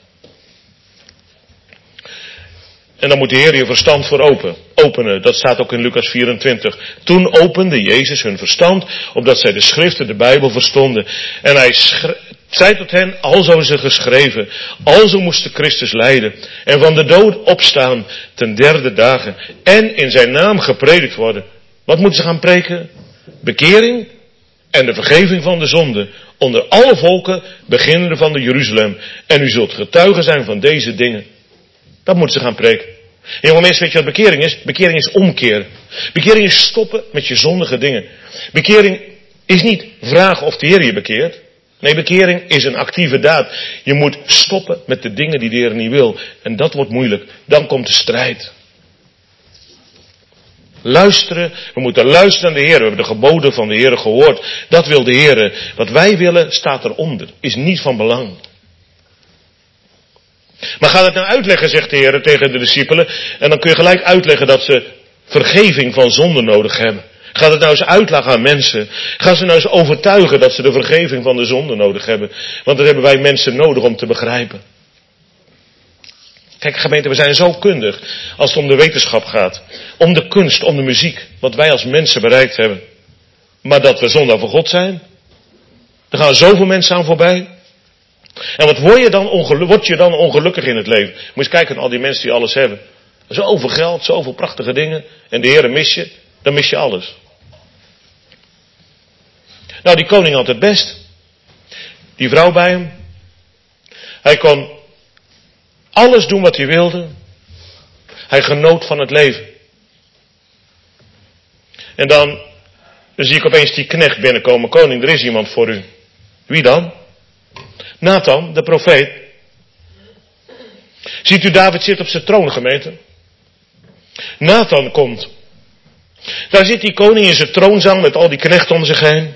S1: En dan moet de Heer je verstand voor openen. Dat staat ook in Lucas 24. Toen opende Jezus hun verstand, opdat zij de schriften, de Bijbel verstonden. En hij zei tot hen, alzo is er geschreven, alzo moest de Christus lijden en van de dood opstaan ten derde dagen en in zijn naam gepredikt worden. Wat moeten ze gaan preken? Bekering en de vergeving van de zonde onder alle volken, beginnende van de Jeruzalem. En u zult getuigen zijn van deze dingen. Dat moeten ze gaan preken. En jonge mensen, weet je wat bekering is? Bekering is omkeren. Bekering is stoppen met je zondige dingen. Bekering is niet vragen of de Heer je bekeert. Nee, bekering is een actieve daad. Je moet stoppen met de dingen die de Heer niet wil. En dat wordt moeilijk. Dan komt de strijd. Luisteren. We moeten luisteren naar de Heer. We hebben de geboden van de Heer gehoord. Dat wil de Heer. Wat wij willen staat eronder. Is niet van belang. Maar ga het nou uitleggen, zegt de Heer tegen de discipelen. En dan kun je gelijk uitleggen dat ze vergeving van zonde nodig hebben. Ga het nou eens uitleggen aan mensen. Ga ze nou eens overtuigen dat ze de vergeving van de zonde nodig hebben. Want dat hebben wij mensen nodig om te begrijpen. Kijk gemeente, we zijn zo kundig als het om de wetenschap gaat. Om de kunst, om de muziek. Wat wij als mensen bereikt hebben. Maar dat we zondaar voor God zijn. Er gaan zoveel mensen aan voorbij. En wat word je dan ongelukkig in het leven? Moet je eens kijken naar al die mensen die alles hebben. Zoveel geld, zoveel prachtige dingen. En de Heere mis je, dan mis je alles. Nou, die koning had het best. Die vrouw bij hem. Hij kon alles doen wat hij wilde. Hij genoot van het leven. En dan zie ik opeens die knecht binnenkomen. Koning, er is iemand voor u. Wie dan? Nathan, de profeet. Ziet u, David zit op zijn troon, gemeente. Nathan komt. Daar zit die koning in zijn troonzaal met al die knechten om zich heen.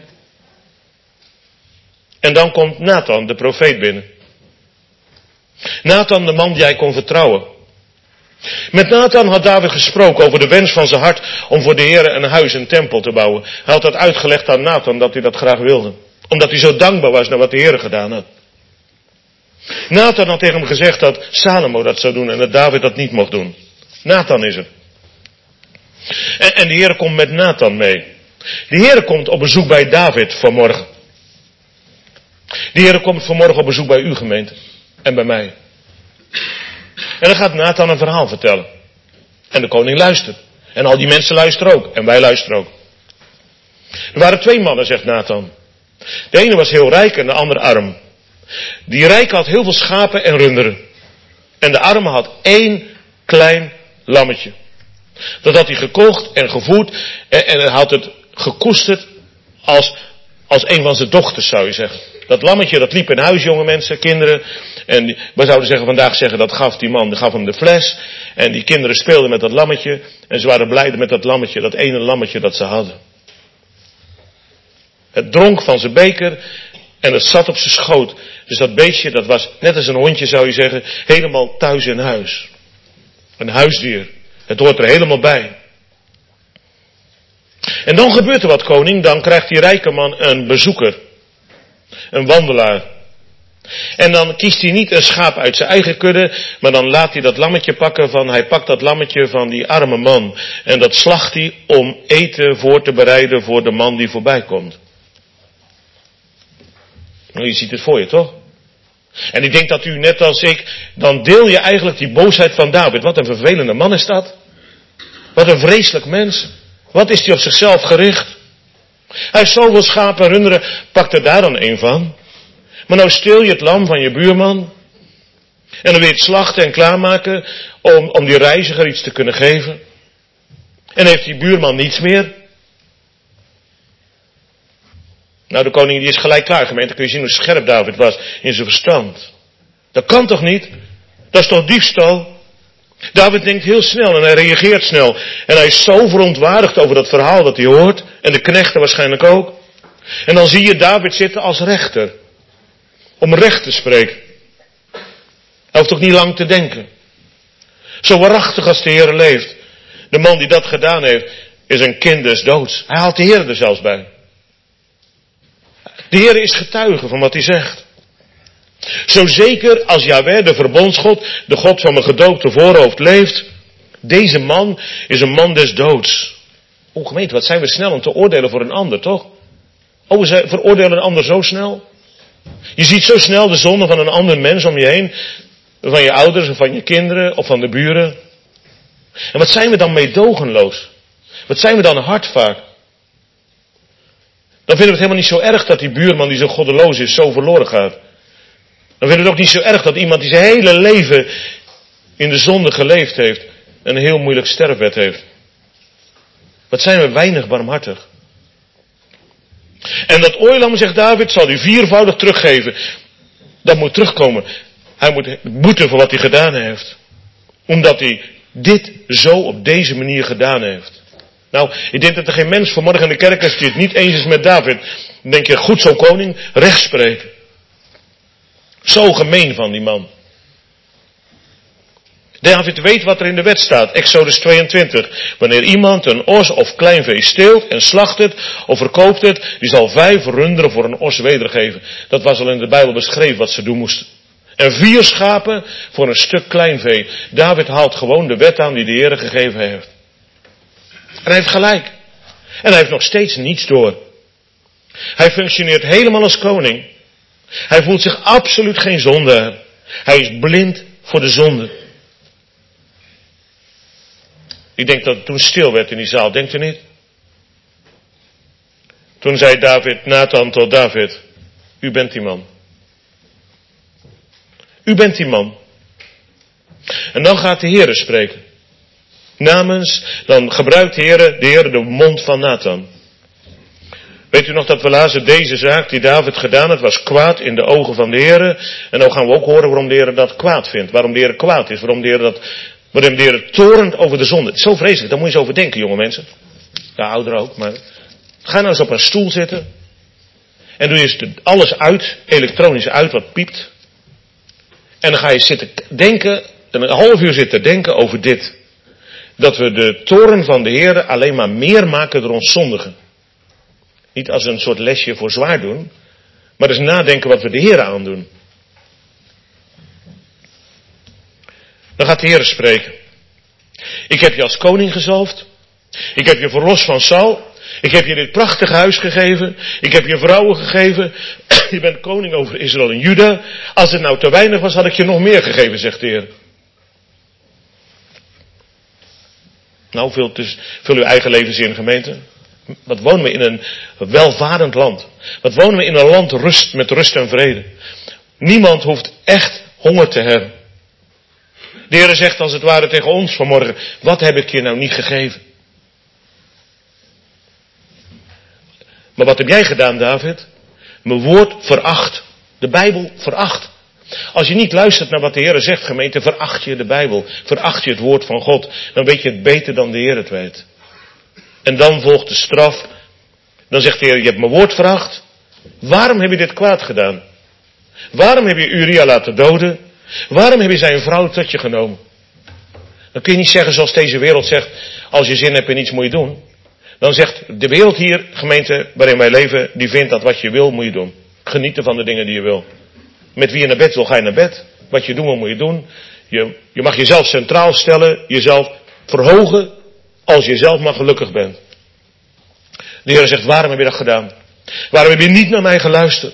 S1: En dan komt Nathan, de profeet, binnen. Nathan, de man die hij kon vertrouwen. Met Nathan had David gesproken over de wens van zijn hart om voor de Heer een huis en tempel te bouwen. Hij had dat uitgelegd aan Nathan dat hij dat graag wilde. Omdat hij zo dankbaar was naar wat de Heer gedaan had. Nathan had tegen hem gezegd dat Salomo dat zou doen en dat David dat niet mocht doen. Nathan is het. En de Heer komt met Nathan mee. De Heer komt op bezoek bij David vanmorgen. De Heer komt vanmorgen op bezoek bij uw gemeente. En bij mij. En dan gaat Nathan een verhaal vertellen. En de koning luistert. En al die mensen luisteren ook. En wij luisteren ook. Er waren 2 mannen, zegt Nathan. De ene was heel rijk en de andere arm. Die rijke had heel veel schapen en runderen. En de arme had 1 klein lammetje. Dat had hij gekocht en gevoed. En hij had het gekoesterd als een van zijn dochters, zou je zeggen. Dat lammetje, dat liep in huis, jonge mensen, kinderen. En we zouden vandaag zeggen, dat gaf die man, die gaf hem de fles. En die kinderen speelden met dat lammetje. En ze waren blij met dat lammetje, dat ene lammetje dat ze hadden. Het dronk van zijn beker en het zat op zijn schoot. Dus dat beestje, dat was net als een hondje, zou je zeggen, helemaal thuis in huis. Een huisdier. Het hoort er helemaal bij. En dan gebeurt er wat, koning. Dan krijgt die rijke man een bezoeker. Een wandelaar. En dan kiest hij niet een schaap uit zijn eigen kudde, maar dan laat hij dat lammetje pakken hij pakt dat lammetje van die arme man. En dat slacht hij om eten voor te bereiden voor de man die voorbij komt. Nou, je ziet het voor je, toch? En ik denk dat u net als ik, dan deel je eigenlijk die boosheid van David. Wat een vervelende man is dat. Wat een vreselijk mens. Wat is hij op zichzelf gericht? Hij heeft zoveel schapen en runderen, pak er daar dan 1 van. Maar nou steel je het lam van je buurman. En dan wil je het slachten en klaarmaken om die reiziger iets te kunnen geven. En heeft die buurman niets meer. Nou, de koning die is gelijk klaar, gemeente. Dan kun je zien hoe scherp David was in zijn verstand. Dat kan toch niet? Dat is toch diefstal? David denkt heel snel en hij reageert snel. En hij is zo verontwaardigd over dat verhaal dat hij hoort. En de knechten waarschijnlijk ook. En dan zie je David zitten als rechter. Om recht te spreken. Hij hoeft toch niet lang te denken. Zo waarachtig als de Heer leeft. De man die dat gedaan heeft, is een kind des doods. Hij haalt de Heer er zelfs bij. De Heer is getuige van wat hij zegt. Zo zeker als Jahweh, de verbondsgod, de God van mijn gedoopte voorhoofd leeft. Deze man is een man des doods. O gemeente, wat zijn we snel om te oordelen voor een ander, toch? Oh, we veroordelen een ander zo snel. Je ziet zo snel de zonde van een ander mens om je heen. Van je ouders of van je kinderen of van de buren. En wat zijn we dan meedogenloos? Wat zijn we dan hard vaak? Dan vinden we het helemaal niet zo erg dat die buurman die zo goddeloos is zo verloren gaat. Dan vinden we het ook niet zo erg dat iemand die zijn hele leven in de zonde geleefd heeft, een heel moeilijk sterfbed heeft. Wat zijn we weinig barmhartig. En dat ooilam, zegt David, zal hij 4voudig teruggeven. Dat moet terugkomen. Hij moet boeten voor wat hij gedaan heeft. Omdat hij dit zo op deze manier gedaan heeft. Nou, ik denk dat er geen mens vanmorgen in de kerk is die het niet eens is met David. Dan denk je, goed zo koning, recht spreken. Zo gemeen van die man. David weet wat er in de wet staat. Exodus 22. Wanneer iemand een os of klein vee steelt en slacht het of verkoopt het, die zal 5 runderen voor een os wedergeven. Dat was al in de Bijbel beschreven wat ze doen moesten. En 4 schapen voor een stuk kleinvee. David haalt gewoon de wet aan die de Heer gegeven heeft. En hij heeft gelijk. En hij heeft nog steeds niets door. Hij functioneert helemaal als koning. Hij voelt zich absoluut geen zondaar. Hij is blind voor de zonde. Ik denk dat het toen stil werd in die zaal, denkt u niet? Toen zei Nathan tot David, u bent die man. U bent die man. En dan gaat de Heere spreken. Dan gebruikt de Heere de mond van Nathan. Weet u nog dat we lazen, deze zaak die David gedaan had, was kwaad in de ogen van de Heere. En dan gaan we ook horen waarom de Heere dat kwaad vindt. Waarom de Heere kwaad is. Waarom de Heere torent over de zonde. Het is zo vreselijk, daar moet je eens over denken, jonge mensen. Ja, ouderen ook, maar ga nou eens op een stoel zitten. En doe je alles uit, elektronisch uit wat piept. En dan ga je zitten denken, een half uur zitten denken over dit. Dat we de toorn van de Heere alleen maar meer maken door ons zondigen. Niet als een soort lesje voor zwaar doen, maar dus nadenken wat we de Heere aandoen. Dan gaat de Heere spreken. Ik heb je als koning gezalfd. Ik heb je verlost van Saul. Ik heb je dit prachtige huis gegeven. Ik heb je vrouwen gegeven. Je bent koning over Israël en Juda. Als het nou te weinig was, had ik je nog meer gegeven, zegt de Heer. Nou, vul uw eigen levens in, gemeente. Wat wonen we in een welvarend land. Wat wonen we in een land met rust en vrede. Niemand hoeft echt honger te hebben. De Heer zegt als het ware tegen ons vanmorgen, wat heb ik je nou niet gegeven? Maar wat heb jij gedaan, David? Mijn woord veracht. De Bijbel veracht. Als je niet luistert naar wat de Heer zegt, gemeente, veracht je de Bijbel. Veracht je het woord van God. Dan weet je het beter dan de Heer het weet. En dan volgt de straf. Dan zegt de Heer, je hebt mijn woord veracht. Waarom heb je dit kwaad gedaan? Waarom heb je Uria laten doden? Waarom heb je zijn vrouw tot je genomen? Dan kun je niet zeggen zoals deze wereld zegt, als je zin hebt in iets moet je doen. Dan zegt de wereld hier, gemeente waarin wij leven, die vindt dat wat je wil moet je doen. Genieten van de dingen die je wil. Met wie je naar bed wil, ga je naar bed. Wat je doen wil, moet je doen. Je mag jezelf centraal stellen, jezelf verhogen, als je zelf maar gelukkig bent. De Heer zegt, waarom heb je dat gedaan? Waarom heb je niet naar mij geluisterd?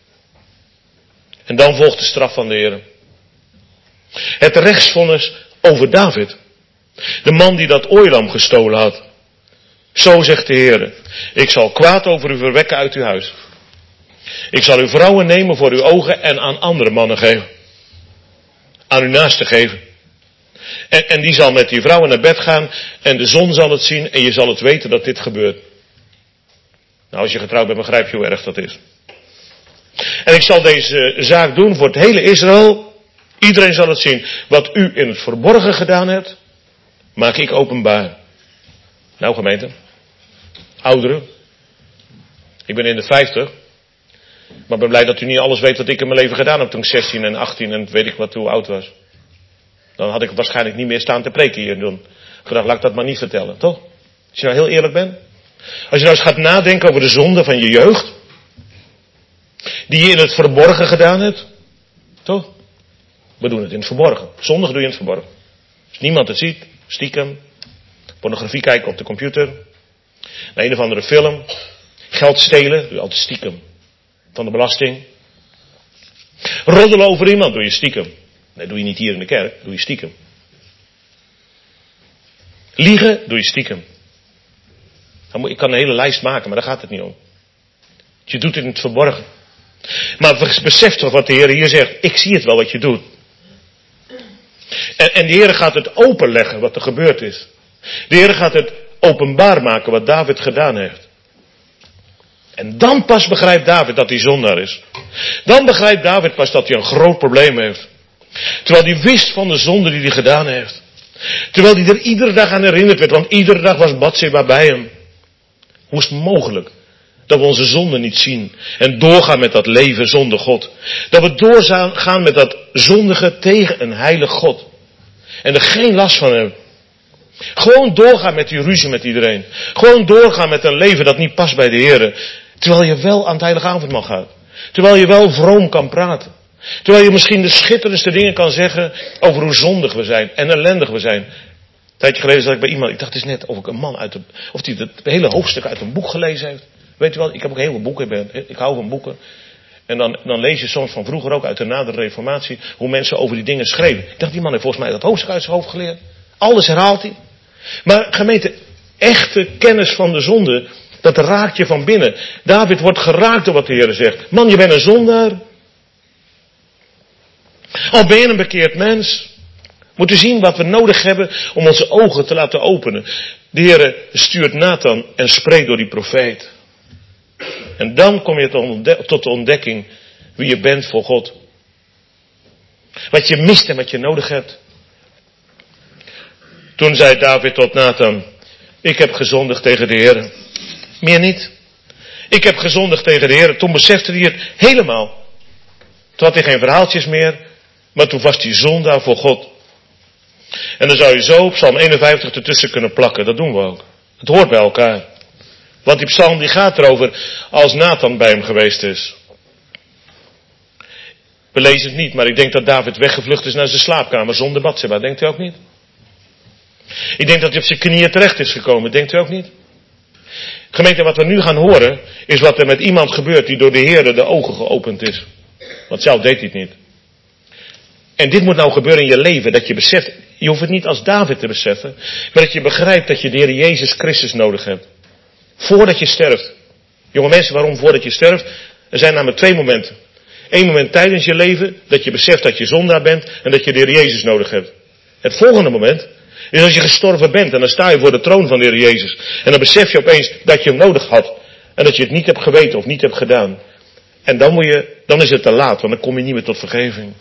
S1: En dan volgt de straf van de Heer. Het rechtsvonnis over David. De man die dat ooilam gestolen had. Zo zegt de Heer, ik zal kwaad over u verwekken uit uw huis. Ik zal uw vrouwen nemen voor uw ogen en aan andere mannen geven. Aan uw naasten geven. En die zal met die vrouwen naar bed gaan en de zon zal het zien en je zal het weten dat dit gebeurt. Nou, als je getrouwd bent begrijp je hoe erg dat is. En ik zal deze zaak doen voor het hele Israël. Iedereen zal het zien. Wat u in het verborgen gedaan hebt, maak ik openbaar. Nou gemeente, ouderen, ik ben in de 50, maar ben blij dat u niet alles weet wat ik in mijn leven gedaan heb toen ik 16 en 18 en weet ik wat hoe oud was. Dan had ik waarschijnlijk niet meer staan te preken hier doen. Gedacht, laat ik dat maar niet vertellen, toch? Als je nou heel eerlijk bent. Als je nou eens gaat nadenken over de zonde van je jeugd, die je in het verborgen gedaan hebt, toch? We doen het in het verborgen. Zondig doe je in het verborgen. Als niemand het ziet, stiekem. Pornografie kijken op de computer. Naar een of andere film. Geld stelen, doe je altijd stiekem. Van de belasting. Roddelen over iemand, doe je stiekem. Nee, doe je niet hier in de kerk, doe je stiekem. Liegen, doe je stiekem. Ik kan een hele lijst maken, maar daar gaat het niet om. Je doet het in het verborgen. Maar besef toch wat de Heer hier zegt. Ik zie het wel wat je doet. En de Heer gaat het openleggen wat er gebeurd is. De Heer gaat het openbaar maken wat David gedaan heeft. En dan pas begrijpt David dat hij zondaar is. Dan begrijpt David pas dat hij een groot probleem heeft. Terwijl hij wist van de zonde die hij gedaan heeft. Terwijl hij er iedere dag aan herinnerd werd. Want iedere dag was Batseba bij hem. Hoe is het mogelijk dat we onze zonde niet zien. En doorgaan met dat leven zonder God. Dat we doorgaan met dat zondige tegen een heilig God. En er geen last van hebben. Gewoon doorgaan met die ruzie met iedereen. Gewoon doorgaan met een leven dat niet past bij de Heer. Terwijl je wel aan het heilige avondmaal gaat. Terwijl je wel vroom kan praten. Terwijl je misschien de schitterendste dingen kan zeggen over hoe zondig we zijn en ellendig we zijn. Een tijdje geleden zat ik bij iemand, ik dacht het is net of ik een man of die het hele hoofdstuk uit een boek gelezen heeft. Weet u wel, ik heb ook heel veel boeken, ik hou van boeken. En dan lees je soms van vroeger ook uit de nadere reformatie, hoe mensen over die dingen schreven. Ik dacht, die man heeft volgens mij dat hoofdstuk uit zijn hoofd geleerd. Alles herhaalt hij. Maar gemeente, echte kennis van de zonde, dat raakt je van binnen. David wordt geraakt door wat de Heer zegt. Man, je bent een zondaar. Al ben je een bekeerd mens. Moet u zien wat we nodig hebben om onze ogen te laten openen. De Heer stuurt Nathan en spreekt door die profeet. En dan kom je tot de ontdekking wie je bent voor God. Wat je mist en wat je nodig hebt. Toen zei David tot Nathan, ik heb gezondigd tegen de Heer. Meer niet. Ik heb gezondigd tegen de Heer. Toen besefte hij het helemaal. Toen had hij geen verhaaltjes meer, maar toen was hij zondaar voor God. En dan zou je zo Psalm 51 ertussen kunnen plakken. Dat doen we ook. Het hoort bij elkaar. Want die psalm die gaat erover als Nathan bij hem geweest is. We lezen het niet, maar ik denk dat David weggevlucht is naar zijn slaapkamer zonder Batseba. Denkt u ook niet? Ik denk dat hij op zijn knieën terecht is gekomen. Denkt u ook niet? Gemeente, wat we nu gaan horen is wat er met iemand gebeurt die door de Heer de ogen geopend is. Want zelf deed hij het niet. En dit moet nou gebeuren in je leven, dat je beseft, je hoeft het niet als David te beseffen, maar dat je begrijpt dat je de Heer Jezus Christus nodig hebt. Voordat je sterft. Jonge mensen, waarom voordat je sterft? Er zijn namelijk 2 momenten. 1 moment tijdens je leven, dat je beseft dat je zondaar bent en dat je de Heer Jezus nodig hebt. Het volgende moment is als je gestorven bent en dan sta je voor de troon van de Heer Jezus. En dan besef je opeens dat je hem nodig had en dat je het niet hebt geweten of niet hebt gedaan. En dan is het te laat, want dan kom je niet meer tot vergeving.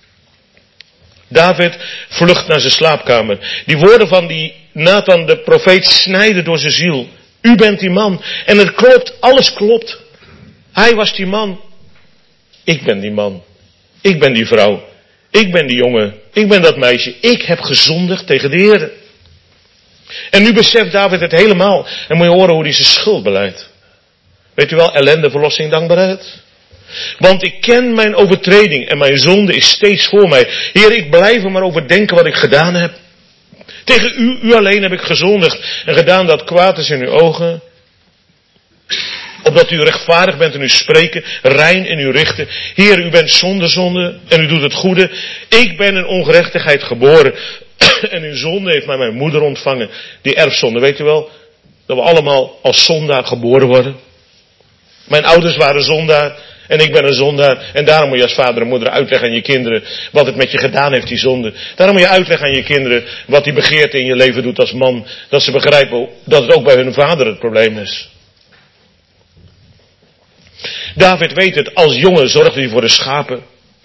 S1: David vlucht naar zijn slaapkamer. Die woorden van die Nathan de profeet snijden door zijn ziel. U bent die man. En het klopt, alles klopt. Hij was die man. Ik ben die man. Ik ben die vrouw. Ik ben die jongen. Ik ben dat meisje. Ik heb gezondigd tegen de Heer. En nu beseft David het helemaal. En moet je horen hoe hij zijn schuld beleidt. Weet u wel, ellende, verlossing, dankbaarheid. Want ik ken mijn overtreding en mijn zonde is steeds voor mij. Heer, ik blijf er maar over denken wat ik gedaan heb. Tegen u alleen heb ik gezondigd en gedaan dat kwaad is in uw ogen. Opdat u rechtvaardig bent in uw spreken, rein in uw richten. Heer, u bent zonder zonde en u doet het goede. Ik ben in ongerechtigheid geboren. En in zonde heeft mij mijn moeder ontvangen. Die erfzonde, weet u wel? Dat we allemaal als zondaar geboren worden. Mijn ouders waren zondaar. En ik ben een zondaar. En daarom moet je als vader en moeder uitleggen aan je kinderen wat het met je gedaan heeft, die zonde. Daarom moet je uitleggen aan je kinderen wat die begeerte in je leven doet als man. Dat ze begrijpen dat het ook bij hun vader het probleem is. David weet het, als jongen zorgde hij voor de schapen.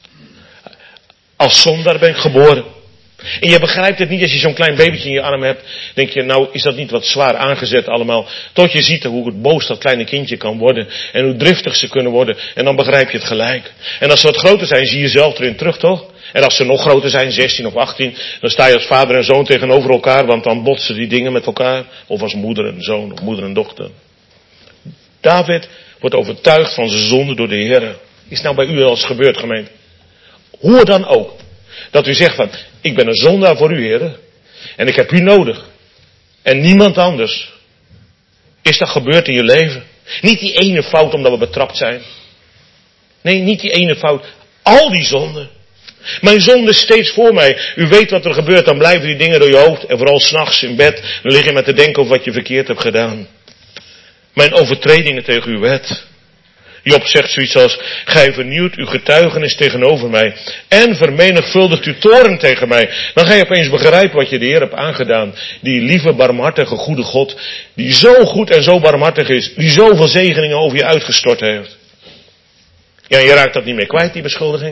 S1: Als zondaar ben ik geboren. En je begrijpt het niet als je zo'n klein babytje in je arm hebt. Denk je, nou is dat niet wat zwaar aangezet allemaal. Tot je ziet hoe het boos dat kleine kindje kan worden. En hoe driftig ze kunnen worden. En dan begrijp je het gelijk. En als ze wat groter zijn, zie je zelf erin terug, toch? En als ze nog groter zijn, 16 of 18. Dan sta je als vader en zoon tegenover elkaar. Want dan botsen die dingen met elkaar. Of als moeder en zoon of moeder en dochter. David wordt overtuigd van zijn zonde door de Heer. Is nou bij u wel eens gebeurd, gemeente? Hoe dan ook. Dat u zegt van, ik ben een zondaar voor u, Heer. En ik heb u nodig. En niemand anders. Is dat gebeurd in je leven? Niet die ene fout omdat we betrapt zijn. Nee, niet die ene fout. Al die zonden. Mijn zonde is steeds voor mij. U weet wat er gebeurt, dan blijven die dingen door je hoofd. En vooral 's nachts in bed, dan lig je met te denken over wat je verkeerd hebt gedaan. Mijn overtredingen tegen uw wet. Job zegt zoiets als, gij vernieuwt uw getuigenis tegenover mij en vermenigvuldigt uw toorn tegen mij. Dan ga je opeens begrijpen wat je de Heer hebt aangedaan. Die lieve, barmhartige, goede God, die zo goed en zo barmhartig is, die zoveel zegeningen over je uitgestort heeft. Ja, je raakt dat niet meer kwijt, die beschuldiging.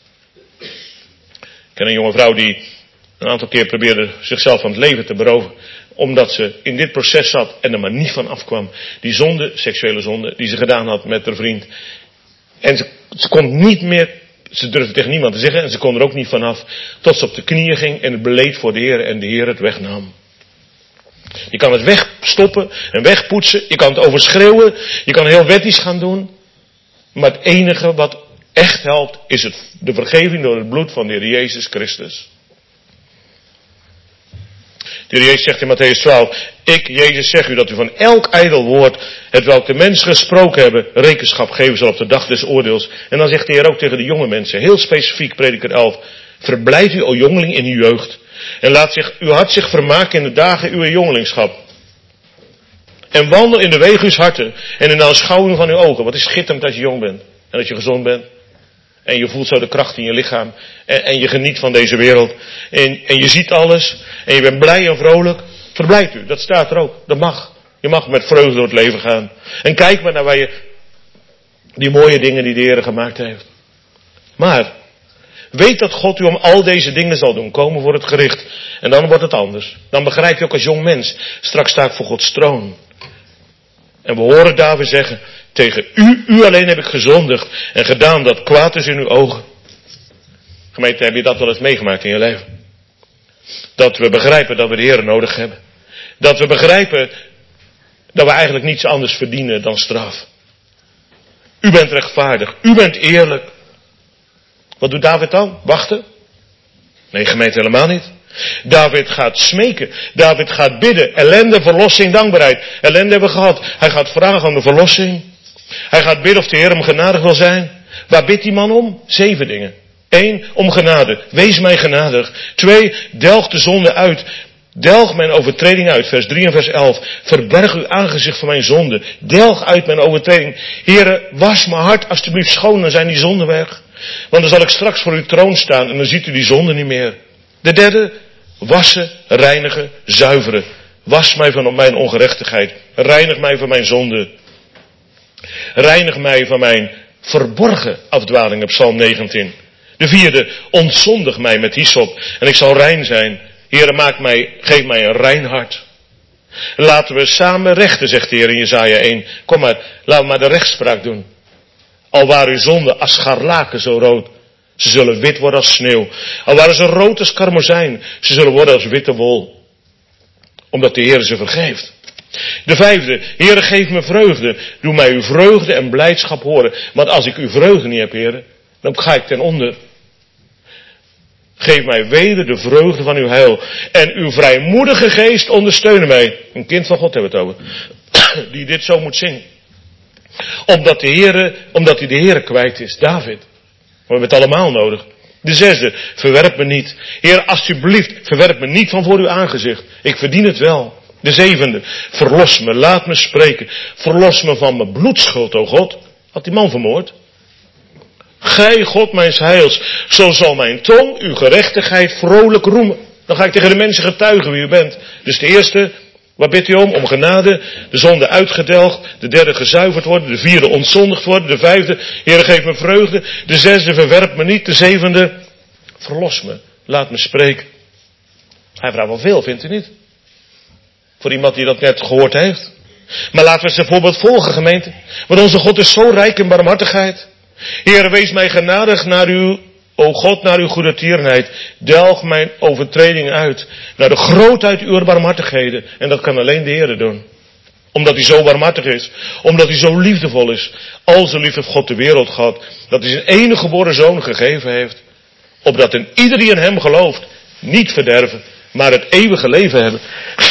S1: Ik ken een jonge vrouw die een aantal keer probeerde zichzelf van het leven te beroven, omdat ze in dit proces zat en er maar niet van afkwam. Die zonde, seksuele zonde, die ze gedaan had met haar vriend. En ze kon niet meer, ze durfde tegen niemand te zeggen en ze kon er ook niet vanaf. Tot ze op de knieën ging en het beleed voor de Heer en de Heer het wegnam. Je kan het wegstoppen en wegpoetsen. Je kan het overschreeuwen. Je kan heel wettisch gaan doen. Maar het enige wat echt helpt, is het de vergeving door het bloed van de Heer Jezus Christus. De Heer Jezus zegt in Mattheüs 12, ik, Jezus, zeg u dat u van elk ijdel woord, hetwelk de mensen gesproken hebben, rekenschap geven zal op de dag des oordeels. En dan zegt de Heer ook tegen de jonge mensen, heel specifiek, Prediker 11, verblijd u, o jongeling, in uw jeugd. En laat uw hart zich vermaken in de dagen uw jongelingschap. En wandel in de wegen uw harten en in de aanschouwing van uw ogen. Wat is schitterend als je jong bent en als je gezond bent. En je voelt zo de kracht in je lichaam. En je geniet van deze wereld. En je ziet alles. En je bent blij en vrolijk. Verblijd u. Dat staat er ook. Dat mag. Je mag met vreugde door het leven gaan. En kijk maar naar waar je die mooie dingen die de Heer gemaakt heeft. Maar weet dat God u om al deze dingen zal doen komen voor het gericht. En dan wordt het anders. Dan begrijp je ook als jong mens. Straks sta ik voor Gods troon. En we horen David zeggen, tegen u alleen heb ik gezondigd en gedaan dat kwaad is in uw ogen. Gemeente, heb je dat wel eens meegemaakt in je leven? Dat we begrijpen dat we de Heer nodig hebben. Dat we begrijpen dat we eigenlijk niets anders verdienen dan straf. U bent rechtvaardig, u bent eerlijk. Wat doet David dan? Wachten? Nee, gemeente, helemaal niet. David gaat smeken. David gaat bidden. Ellende, verlossing, dankbaarheid. Ellende hebben we gehad. Hij gaat vragen om de verlossing. Hij gaat bidden of de Heer hem genadig wil zijn. Waar bidt die man om? 7 dingen. 1, om genade. Wees mij genadig. 2, delg de zonde uit. Delg mijn overtreding uit. Vers 3 en vers 11. Verberg uw aangezicht van mijn zonde. Delg uit mijn overtreding. Heere, was mijn hart alstublieft schoon, dan zijn die zonden weg. Want dan zal ik straks voor uw troon staan en dan ziet u die zonde niet meer. De derde, wassen, reinigen, zuiveren. Was mij van mijn ongerechtigheid. Reinig mij van mijn zonde. Reinig mij van mijn verborgen afdwalingen, Psalm 19. De vierde, ontzondig mij met hyssop en ik zal rein zijn. Heere, geef mij een rein hart. Laten we samen rechten, zegt de Heer in Jesaja 1. Kom maar, laten we maar de rechtspraak doen. Al waren uw zonden als scharlaken zo rood. Ze zullen wit worden als sneeuw. Al waren ze rood als karmozijn. Ze zullen worden als witte wol. Omdat de Heer ze vergeeft. De vijfde. Heere, geef me vreugde. Doe mij uw vreugde en blijdschap horen. Want als ik uw vreugde niet heb, Heere, dan ga ik ten onder. Geef mij weder de vreugde van uw heil. En uw vrijmoedige geest ondersteunen mij. Een kind van God hebben we het over. Die dit zo moet zingen. Omdat hij de Heere kwijt is. David. We hebben het allemaal nodig. De zesde, verwerp me niet. Heer, alsjeblieft, verwerp me niet van voor uw aangezicht. Ik verdien het wel. De zevende, verlos me, laat me spreken. Verlos me van mijn bloedschuld, o God. Had die man vermoord? Gij, God mijns heils, zo zal mijn tong uw gerechtigheid vrolijk roemen. Dan ga ik tegen de mensen getuigen wie u bent. Dus de eerste, waar bidt u om? Om genade. De zonde uitgedelgd. De derde gezuiverd worden. De vierde ontzondigd worden. De vijfde, Heer, geef me vreugde. De zesde, verwerp me niet. De zevende, verlos me. Laat me spreken. Hij vraagt wel veel, vindt u niet? Voor iemand die dat net gehoord heeft. Maar laten we zijn voorbeeld volgen, gemeente. Want onze God is zo rijk in barmhartigheid. Heer, wees mij genadig naar uw, o God, naar uw goede tierenheid. Delg mijn overtreding uit. Naar de grootheid uw barmhartigheden. En dat kan alleen de Heer doen. Omdat hij zo barmhartig is. Omdat hij zo liefdevol is. Al zo lief heeft God de wereld gehad. Dat hij zijn enige geboren zoon gegeven heeft. Opdat in ieder die in hem gelooft. Niet verderven. Maar het eeuwige leven hebben.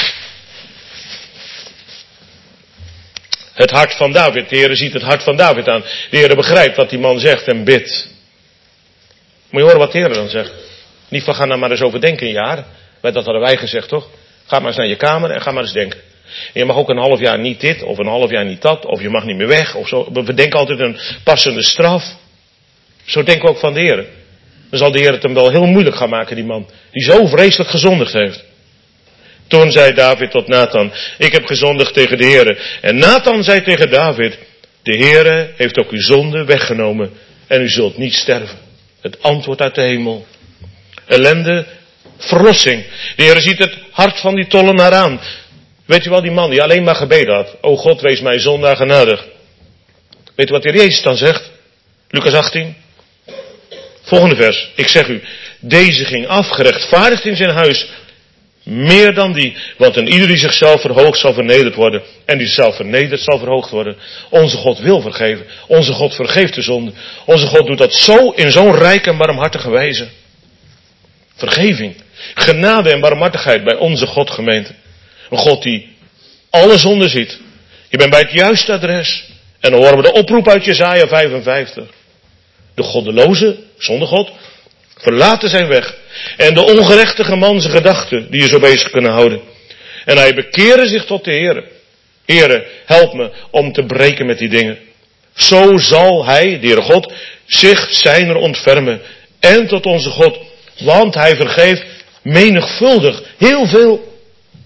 S1: Het hart van David. De Heer ziet het hart van David aan. De Heer begrijpt wat die man zegt en bidt. Moet je horen wat de Heer dan zegt. Niet van ga nou maar eens overdenken een jaar. Dat hadden wij gezegd toch. Ga maar eens naar je kamer en ga maar eens denken. En je mag ook een half jaar niet dit of een half jaar niet dat. Of je mag niet meer weg of zo. We denken altijd een passende straf. Zo denken we ook van de Heer. Dan zal de Heer het hem wel heel moeilijk gaan maken, die man. Die zo vreselijk gezondigd heeft. Toen zei David tot Nathan, ik heb gezondigd tegen de Heere. En Nathan zei tegen David, de Heere heeft ook uw zonde weggenomen en u zult niet sterven. Het antwoord uit de hemel. Ellende, verlossing. De Heere ziet het hart van die tollenaar aan. Weet u wel, die man die alleen maar gebeden had. O God, wees mij zondaar genadig. Weet u wat de Heer Jezus dan zegt? Lucas 18. Volgende vers. Ik zeg u, deze ging af, gerechtvaardigd in zijn huis. Meer dan die. Want een ieder die zichzelf verhoogt zal vernederd worden. En die zichzelf vernedert zal verhoogd worden. Onze God wil vergeven. Onze God vergeeft de zonde. Onze God doet dat zo in zo'n rijke en barmhartige wijze. Vergeving. Genade en barmhartigheid bij onze God gemeente. Een God die alle zonden ziet. Je bent bij het juiste adres. En dan horen we de oproep uit Jesaja 55. De goddeloze, zonder God, verlaten zijn weg. En de ongerechtige man zijn gedachten, die je zo bezig kunnen houden. En hij bekeerde zich tot de Heere. Heere, help me om te breken met die dingen. Zo zal hij, de Heere God, zich zijner ontfermen. En tot onze God. Want hij vergeeft menigvuldig, heel veel.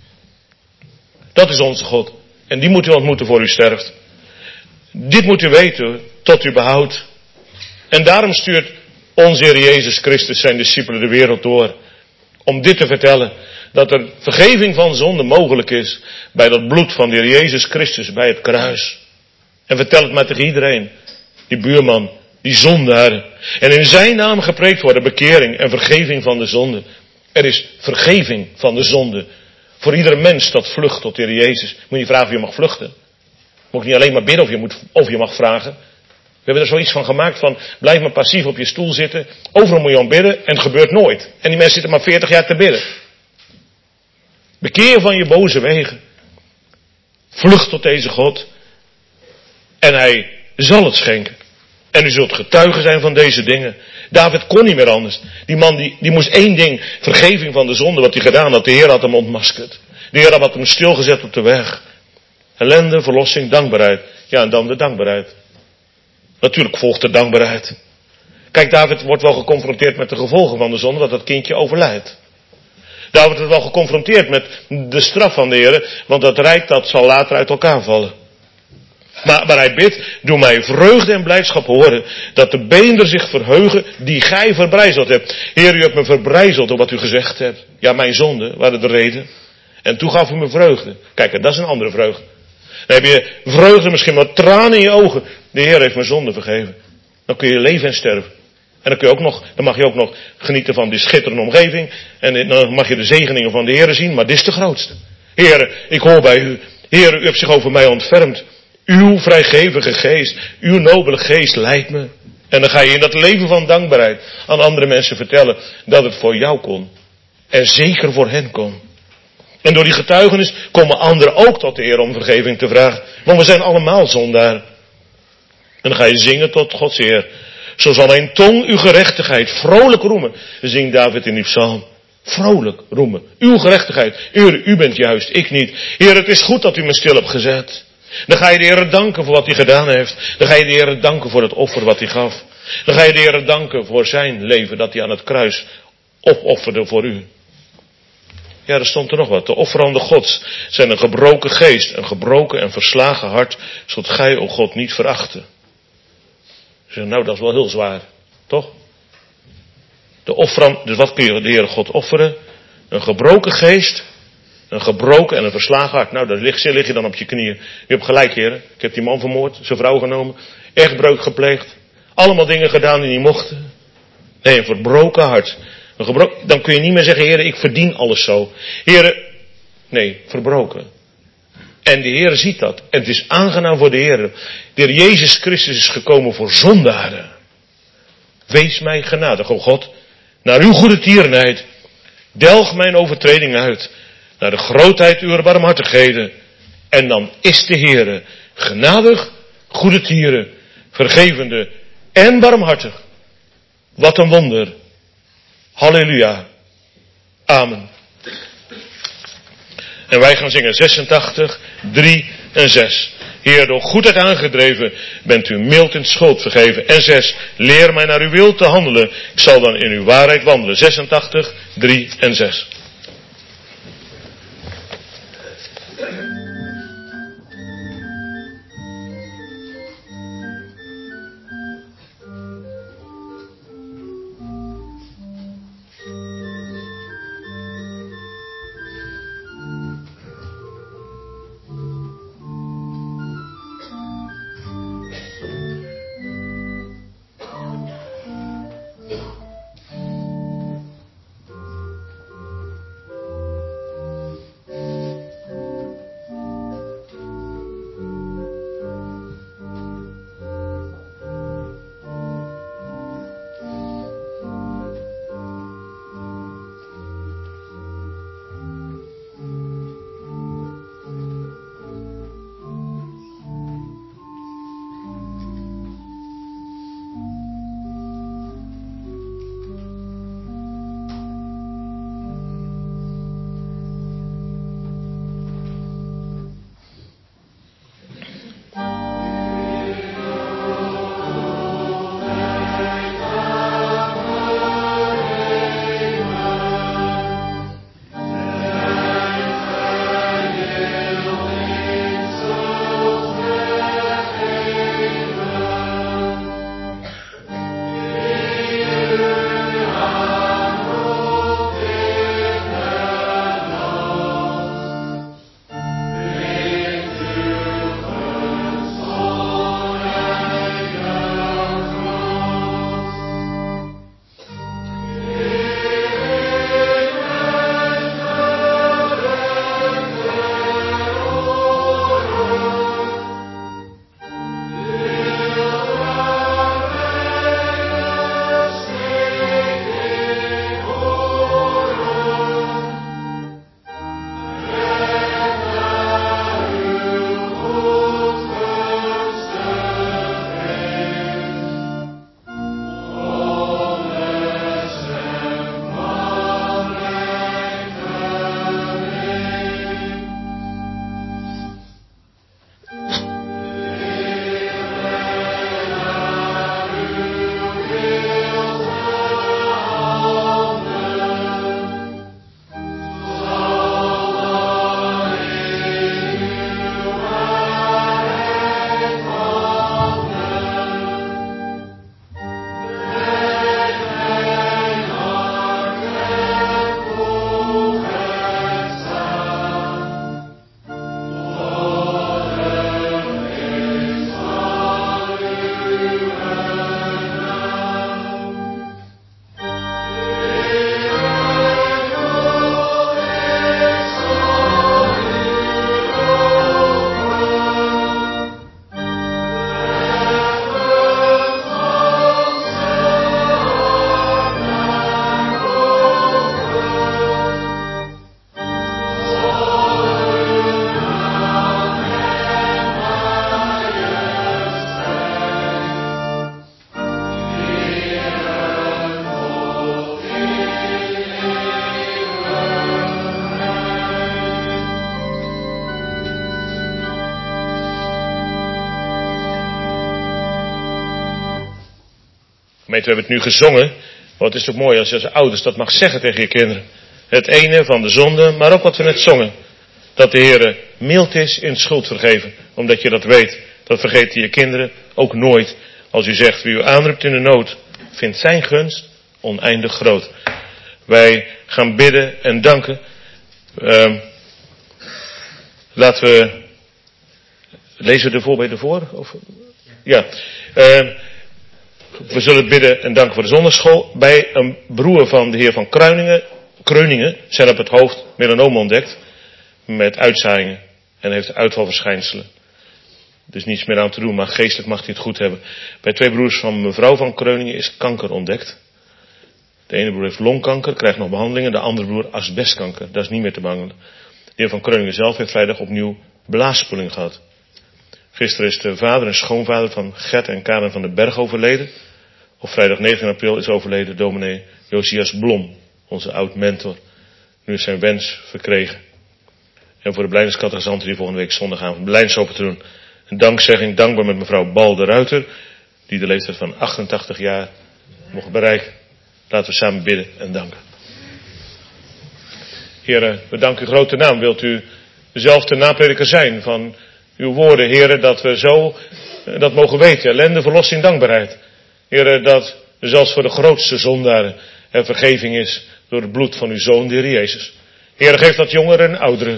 S1: Dat is onze God. En die moet u ontmoeten voor u sterft. Dit moet u weten, tot u behoudt. En daarom stuurt onze Heer Jezus Christus zijn discipelen de wereld door. Om dit te vertellen. Dat er vergeving van zonde mogelijk is. Bij dat bloed van de Heer Jezus Christus bij het kruis. En vertel het maar tegen iedereen. Die buurman, die zondaar. En in zijn naam gepreekt worden bekering en vergeving van de zonde. Er is vergeving van de zonde. Voor iedere mens dat vlucht tot de Heer Jezus. Moet je vragen of je mag vluchten. Moet niet alleen maar bidden of je mag vragen. We hebben er zoiets van gemaakt van, blijf maar passief op je stoel zitten. Overal moet je om bidden en het gebeurt nooit. En die mensen zitten maar 40 jaar te bidden. Bekeer van je boze wegen. Vlucht tot deze God. En hij zal het schenken. En u zult getuigen zijn van deze dingen. David kon niet meer anders. Die man die moest één ding, vergeving van de zonde wat hij gedaan had. De Heer had hem ontmaskerd. De Heer had hem stilgezet op de weg. Ellende, verlossing, dankbaarheid. Ja, en dan de dankbaarheid. Natuurlijk volgt de dankbaarheid. Kijk, David wordt wel geconfronteerd met de gevolgen van de zonde, want dat kindje overlijdt. David wordt wel geconfronteerd met de straf van de Heer, want dat rijk dat zal later uit elkaar vallen. Maar hij bidt, doe mij vreugde en blijdschap horen, dat de beenderen zich verheugen die gij verbrijzeld hebt. Heer, u hebt me verbrijzeld door wat u gezegd hebt. Ja, mijn zonden waren de reden. En toen gaf u me vreugde. Kijk, dat is een andere vreugde. Dan heb je vreugde, misschien wat tranen in je ogen. De Heer heeft mijn zonde vergeven. Dan kun je leven en sterven. En dan mag je ook nog genieten van die schitterende omgeving. En dan mag je de zegeningen van de Heer zien. Maar dit is de grootste. Heer, ik hoor bij u. Heer, u hebt zich over mij ontfermd. Uw vrijgevige geest, uw nobele geest leidt me. En dan ga je in dat leven van dankbaarheid aan andere mensen vertellen dat het voor jou kon. En zeker voor hen kon. En door die getuigenis komen anderen ook tot de Heer om vergeving te vragen. Want we zijn allemaal zondaar. En dan ga je zingen tot Gods Heer. Zo zal mijn tong uw gerechtigheid vrolijk roemen. Zingt David in die psalm. Vrolijk roemen. Uw gerechtigheid. Heer, u bent juist, ik niet. Heer, het is goed dat u me stil hebt gezet. Dan ga je de Heer danken voor wat hij gedaan heeft. Dan ga je de Heer danken voor het offer wat hij gaf. Dan ga je de Heer danken voor zijn leven dat hij aan het kruis opofferde voor u. Ja, er stond er nog wat. De offeranden Gods zijn een gebroken geest, een gebroken en verslagen hart, zult gij, o God, niet verachten. Zeg, nou, dat is wel heel zwaar, toch? Dus wat kun je de Heer God offeren? Een gebroken geest, een gebroken en een verslagen hart. Nou, daar lig je dan op je knieën. U hebt gelijk, Heer. Ik heb die man vermoord, zijn vrouw genomen, echtbreuk gepleegd, allemaal dingen gedaan die niet mochten. Nee, een verbroken hart. Dan kun je niet meer zeggen, Heer, ik verdien alles zo. Heer, nee, verbroken. En de Heer ziet dat. En het is aangenaam voor de Heer. De Heer Jezus Christus is gekomen voor zondaren. Wees mij genadig, o God, naar uw goede tierenheid. Delg mijn overtreding uit. Naar de grootheid uw barmhartigheden. En dan is de Heer genadig, goede tieren, vergevende en barmhartig. Wat een wonder. Halleluja. Amen. En wij gaan zingen 86, 3 en 6. Heer, door goedheid aangedreven, bent u mild in schuld vergeven. En 6, leer mij naar uw wil te handelen. Ik zal dan in uw waarheid wandelen. 86, 3 en 6. Gemeente, we hebben het nu gezongen. Wat is toch mooi als je als ouders dat mag zeggen tegen je kinderen. Het ene van de zonde, maar ook wat we net zongen. Dat de Heer mild is in schuld vergeven. Omdat je dat weet. Dat vergeten je kinderen ook nooit. Als u zegt, wie u aanroept in de nood, vindt zijn gunst oneindig groot. Wij gaan bidden en danken. Laten we... Lezen we de voorbeden voor? Of? Ja. We zullen bidden en danken voor de zondagschool. Bij een broer van de heer van Kreuningen zijn op het hoofd melanomen ontdekt. Met uitzaaiingen. En heeft uitvalverschijnselen. Dus niets meer aan te doen, maar geestelijk mag hij het goed hebben. Bij 2 broers van mevrouw van Kreuningen is kanker ontdekt. De ene broer heeft longkanker, krijgt nog behandelingen. De andere broer asbestkanker, dat is niet meer te behandelen. De heer van Kreuningen zelf heeft vrijdag opnieuw blaasspoeling gehad. Gisteren is de vader en schoonvader van Gert en Karen van den Berg overleden. Op vrijdag 19 april is overleden dominee Josias Blom, onze oud-mentor. Nu is zijn wens verkregen. En voor de blijdenskatechisant die volgende week zondagavond blijns open te doen. Een dankzegging, dankbaar met mevrouw Bal de Ruiter, die de leeftijd van 88 jaar mocht bereiken. Laten we samen bidden en danken. Heren, we danken uw grote naam. Wilt u zelf de naprediker zijn van uw woorden, heren, dat we zo dat mogen weten. Ellende, verlossing, dankbaarheid. Heren, dat zelfs voor de grootste zondaren er vergeving is door het bloed van uw Zoon, de Heer Jezus. Heren, geef dat jongeren en ouderen,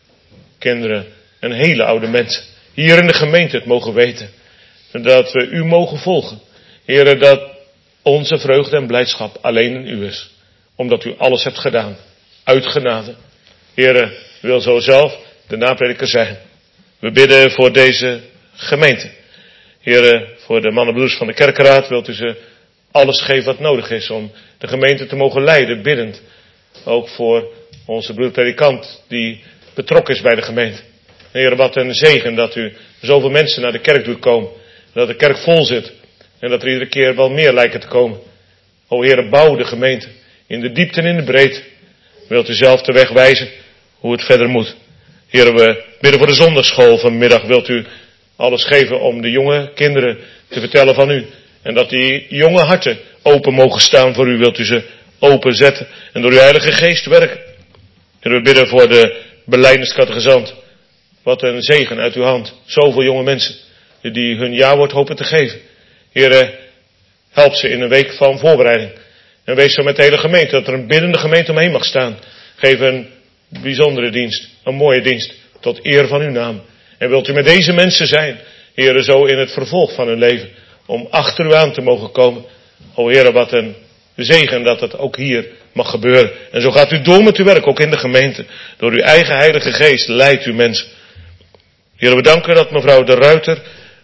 S1: kinderen en hele oude mensen hier in de gemeente het mogen weten. Dat we u mogen volgen. Heren, dat onze vreugde en blijdschap alleen in u is. Omdat u alles hebt gedaan. Uit genade. Heren, wil zo zelf de naprediker zijn. We bidden voor deze gemeente. Heren, voor de mannenbroeders van de kerkenraad wilt u ze alles geven wat nodig is om de gemeente te mogen leiden, biddend. Ook voor onze broeder-predikant die betrokken is bij de gemeente. Heren, wat een zegen dat u zoveel mensen naar de kerk doet komen. Dat de kerk vol zit. En dat er iedere keer wel meer lijken te komen. O Heren, bouw de gemeente. In de diepte en in de breedte. Wilt u zelf de weg wijzen hoe het verder moet. Heren, we bidden voor de zondagschool vanmiddag. Wilt u alles geven om de jonge kinderen te vertellen van u. En dat die jonge harten open mogen staan voor u. Wilt u ze openzetten. En door uw Heilige Geest werken. Heren, we bidden voor de belijdeniscatechisant. Wat een zegen uit uw hand. Zoveel jonge mensen die hun jawoord hopen te geven. Heren, help ze in een week van voorbereiding. En wees zo met de hele gemeente, dat er een biddende gemeente omheen mag staan. Geef een bijzondere dienst, een mooie dienst, tot eer van uw naam. En wilt u met deze mensen zijn, Heren, zo in het vervolg van hun leven, om achter u aan te mogen komen. O Heren, wat een zegen dat het ook hier mag gebeuren. En zo gaat u door met uw werk, ook in de gemeente. Door uw eigen Heilige Geest leidt u mensen. Heren, we danken dat mevrouw de Ruiter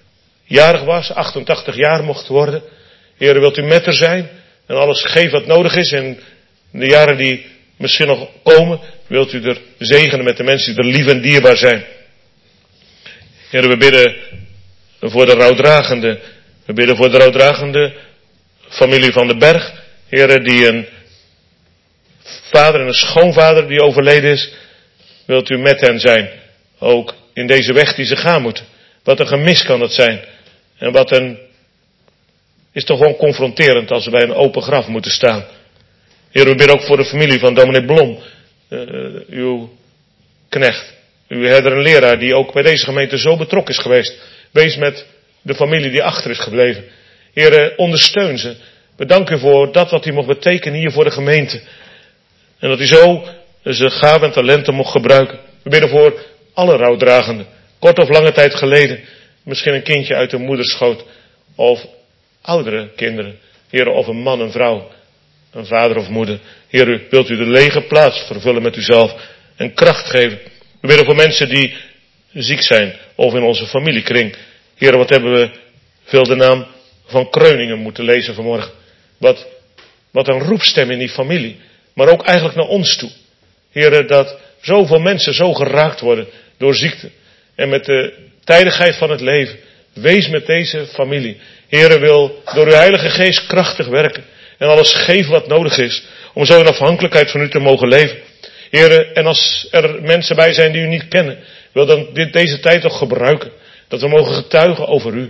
S1: jarig was, 88 jaar mocht worden. Heren, wilt u met haar zijn en alles geven wat nodig is. En de jaren die misschien nog komen, wilt u er zegenen met de mensen die er lief en dierbaar zijn. Heren, we bidden voor de rouwdragende. We bidden voor de rouwdragende familie van den Berg. Heren, die een vader en een schoonvader die overleden is. Wilt u met hen zijn. Ook in deze weg die ze gaan moeten. Wat een gemis kan het zijn. En wat een... is toch gewoon confronterend als we bij een open graf moeten staan. Heer, we bidden ook voor de familie van dominee Blom. Uw knecht. Uw herder en leraar die ook bij deze gemeente zo betrokken is geweest. Wees met de familie die achter is gebleven. Heer, ondersteun ze. Bedank u voor dat wat u mocht betekenen hier voor de gemeente. En dat u zo zijn gaven en talenten mocht gebruiken. We bidden voor alle rouwdragenden. Kort of lange tijd geleden. Misschien een kindje uit de moederschoot. Of oudere kinderen. Heer, of een man, een vrouw. Een vader of moeder. Heer, wilt u de lege plaats vervullen met uzelf. En kracht geven. We bidden voor mensen die ziek zijn. Of in onze familiekring. Heer, wat hebben we veel de naam van Kreuningen moeten lezen vanmorgen. Wat een roepstem in die familie. Maar ook eigenlijk naar ons toe. Heer, dat zoveel mensen zo geraakt worden door ziekte. En met de tijdigheid van het leven. Wees met deze familie. Heer, wil door uw Heilige Geest krachtig werken. En alles geven wat nodig is. Om zo in afhankelijkheid van u te mogen leven. Heer, en als er mensen bij zijn die u niet kennen. Wil dan deze tijd toch gebruiken. Dat we mogen getuigen over u.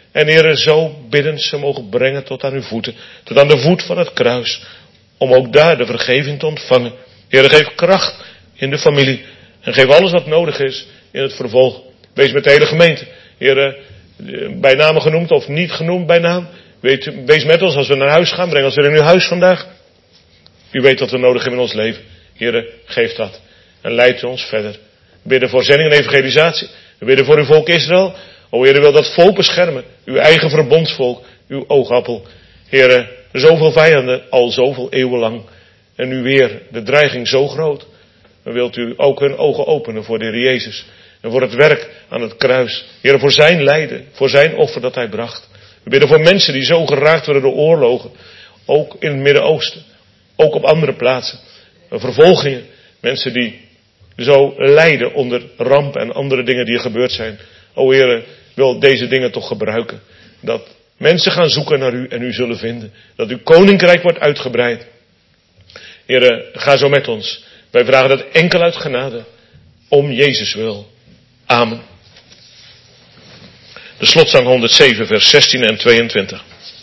S1: En Heere, zo biddend ze mogen brengen tot aan uw voeten. Tot aan de voet van het kruis. Om ook daar de vergeving te ontvangen. Heere, geef kracht in de familie. En geef alles wat nodig is in het vervolg. Wees met de hele gemeente. Heere, bij naam genoemd of niet genoemd bij naam. Wees met ons als we naar huis gaan. Breng ons weer in uw huis vandaag. U weet wat we nodig hebben in ons leven. Heere, geef dat. En leid ons verder. We bidden voor zending en evangelisatie. We bidden voor uw volk Israël. O Heere, wil dat volk beschermen. Uw eigen verbondsvolk. Uw oogappel. Heere, zoveel vijanden. Al zoveel eeuwen lang. En nu weer de dreiging zo groot. Dan wilt u ook hun ogen openen voor de Heer Jezus. En voor het werk aan het kruis. Heere, voor zijn lijden. Voor zijn offer dat hij bracht. We bidden voor mensen die zo geraakt worden door oorlogen. Ook in het Midden-Oosten. Ook op andere plaatsen. Vervolgingen. Mensen die zo lijden onder rampen en andere dingen die er gebeurd zijn. O Heere, wil deze dingen toch gebruiken. Dat mensen gaan zoeken naar u en u zullen vinden. Dat uw koninkrijk wordt uitgebreid. Heere, ga zo met ons. Wij vragen dat enkel uit genade. Om Jezus wil. Amen. De slotzang 107 vers 16 en 22.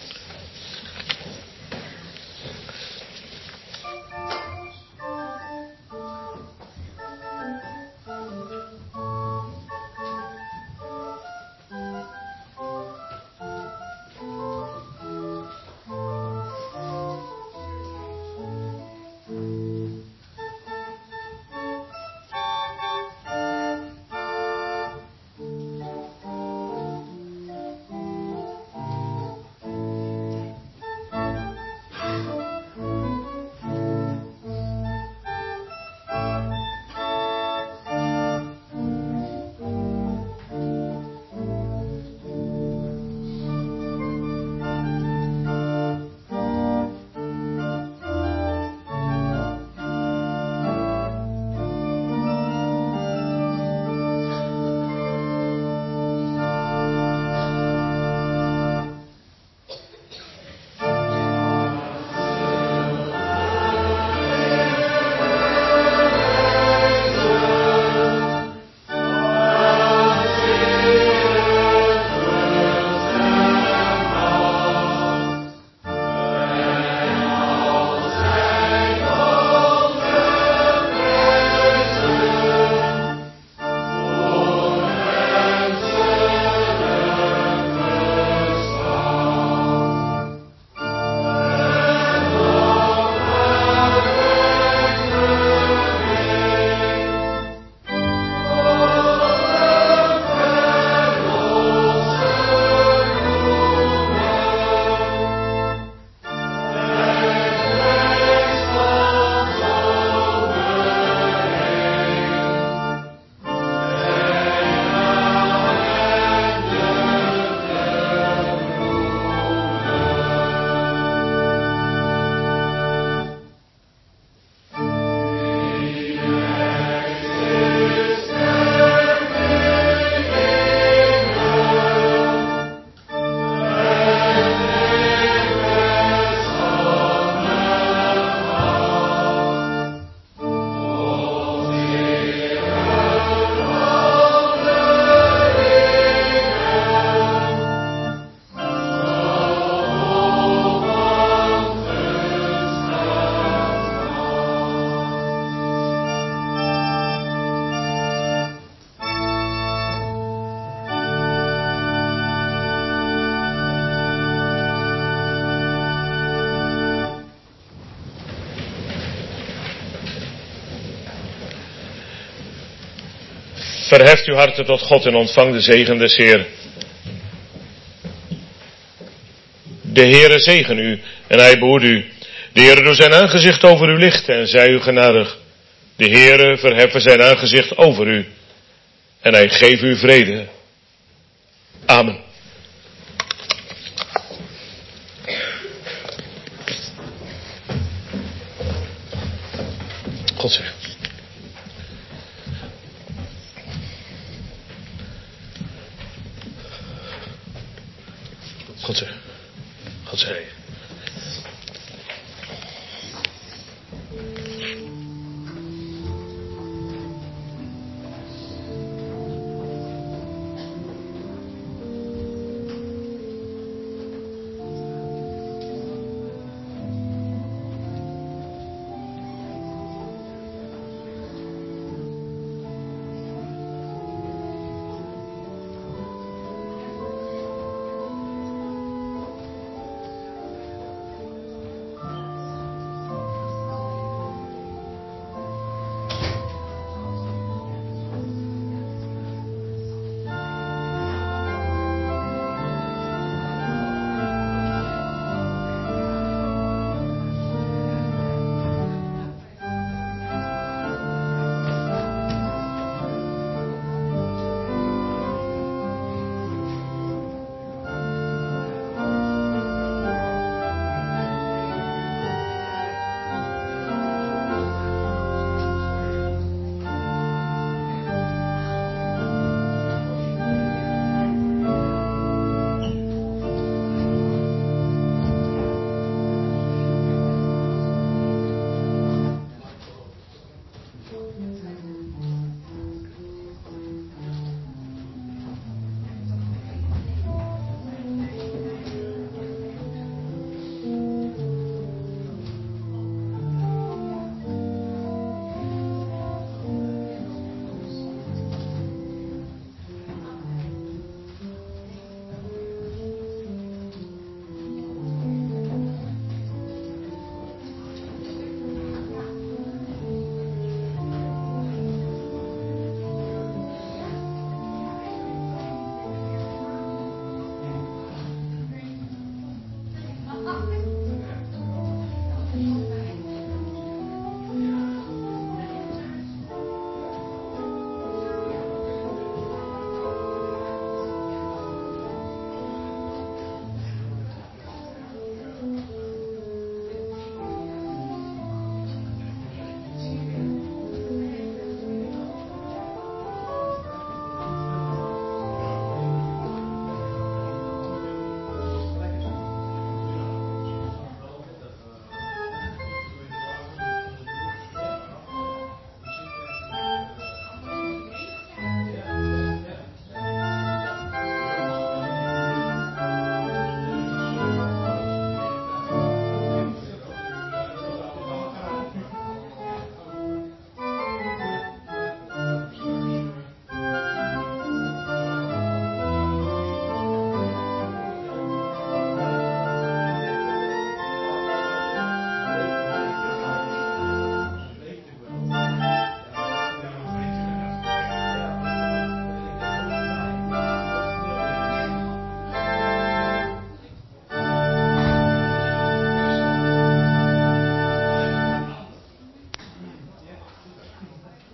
S1: Verheft uw harten tot God en ontvang de zegen des Heer. De Heere zegen u en hij behoede u. De Heere doet zijn aangezicht over u lichten en zij u genadig. De Heere verheffen zijn aangezicht over u en hij geeft u vrede. Amen. God zegen. God zegen. God zegen.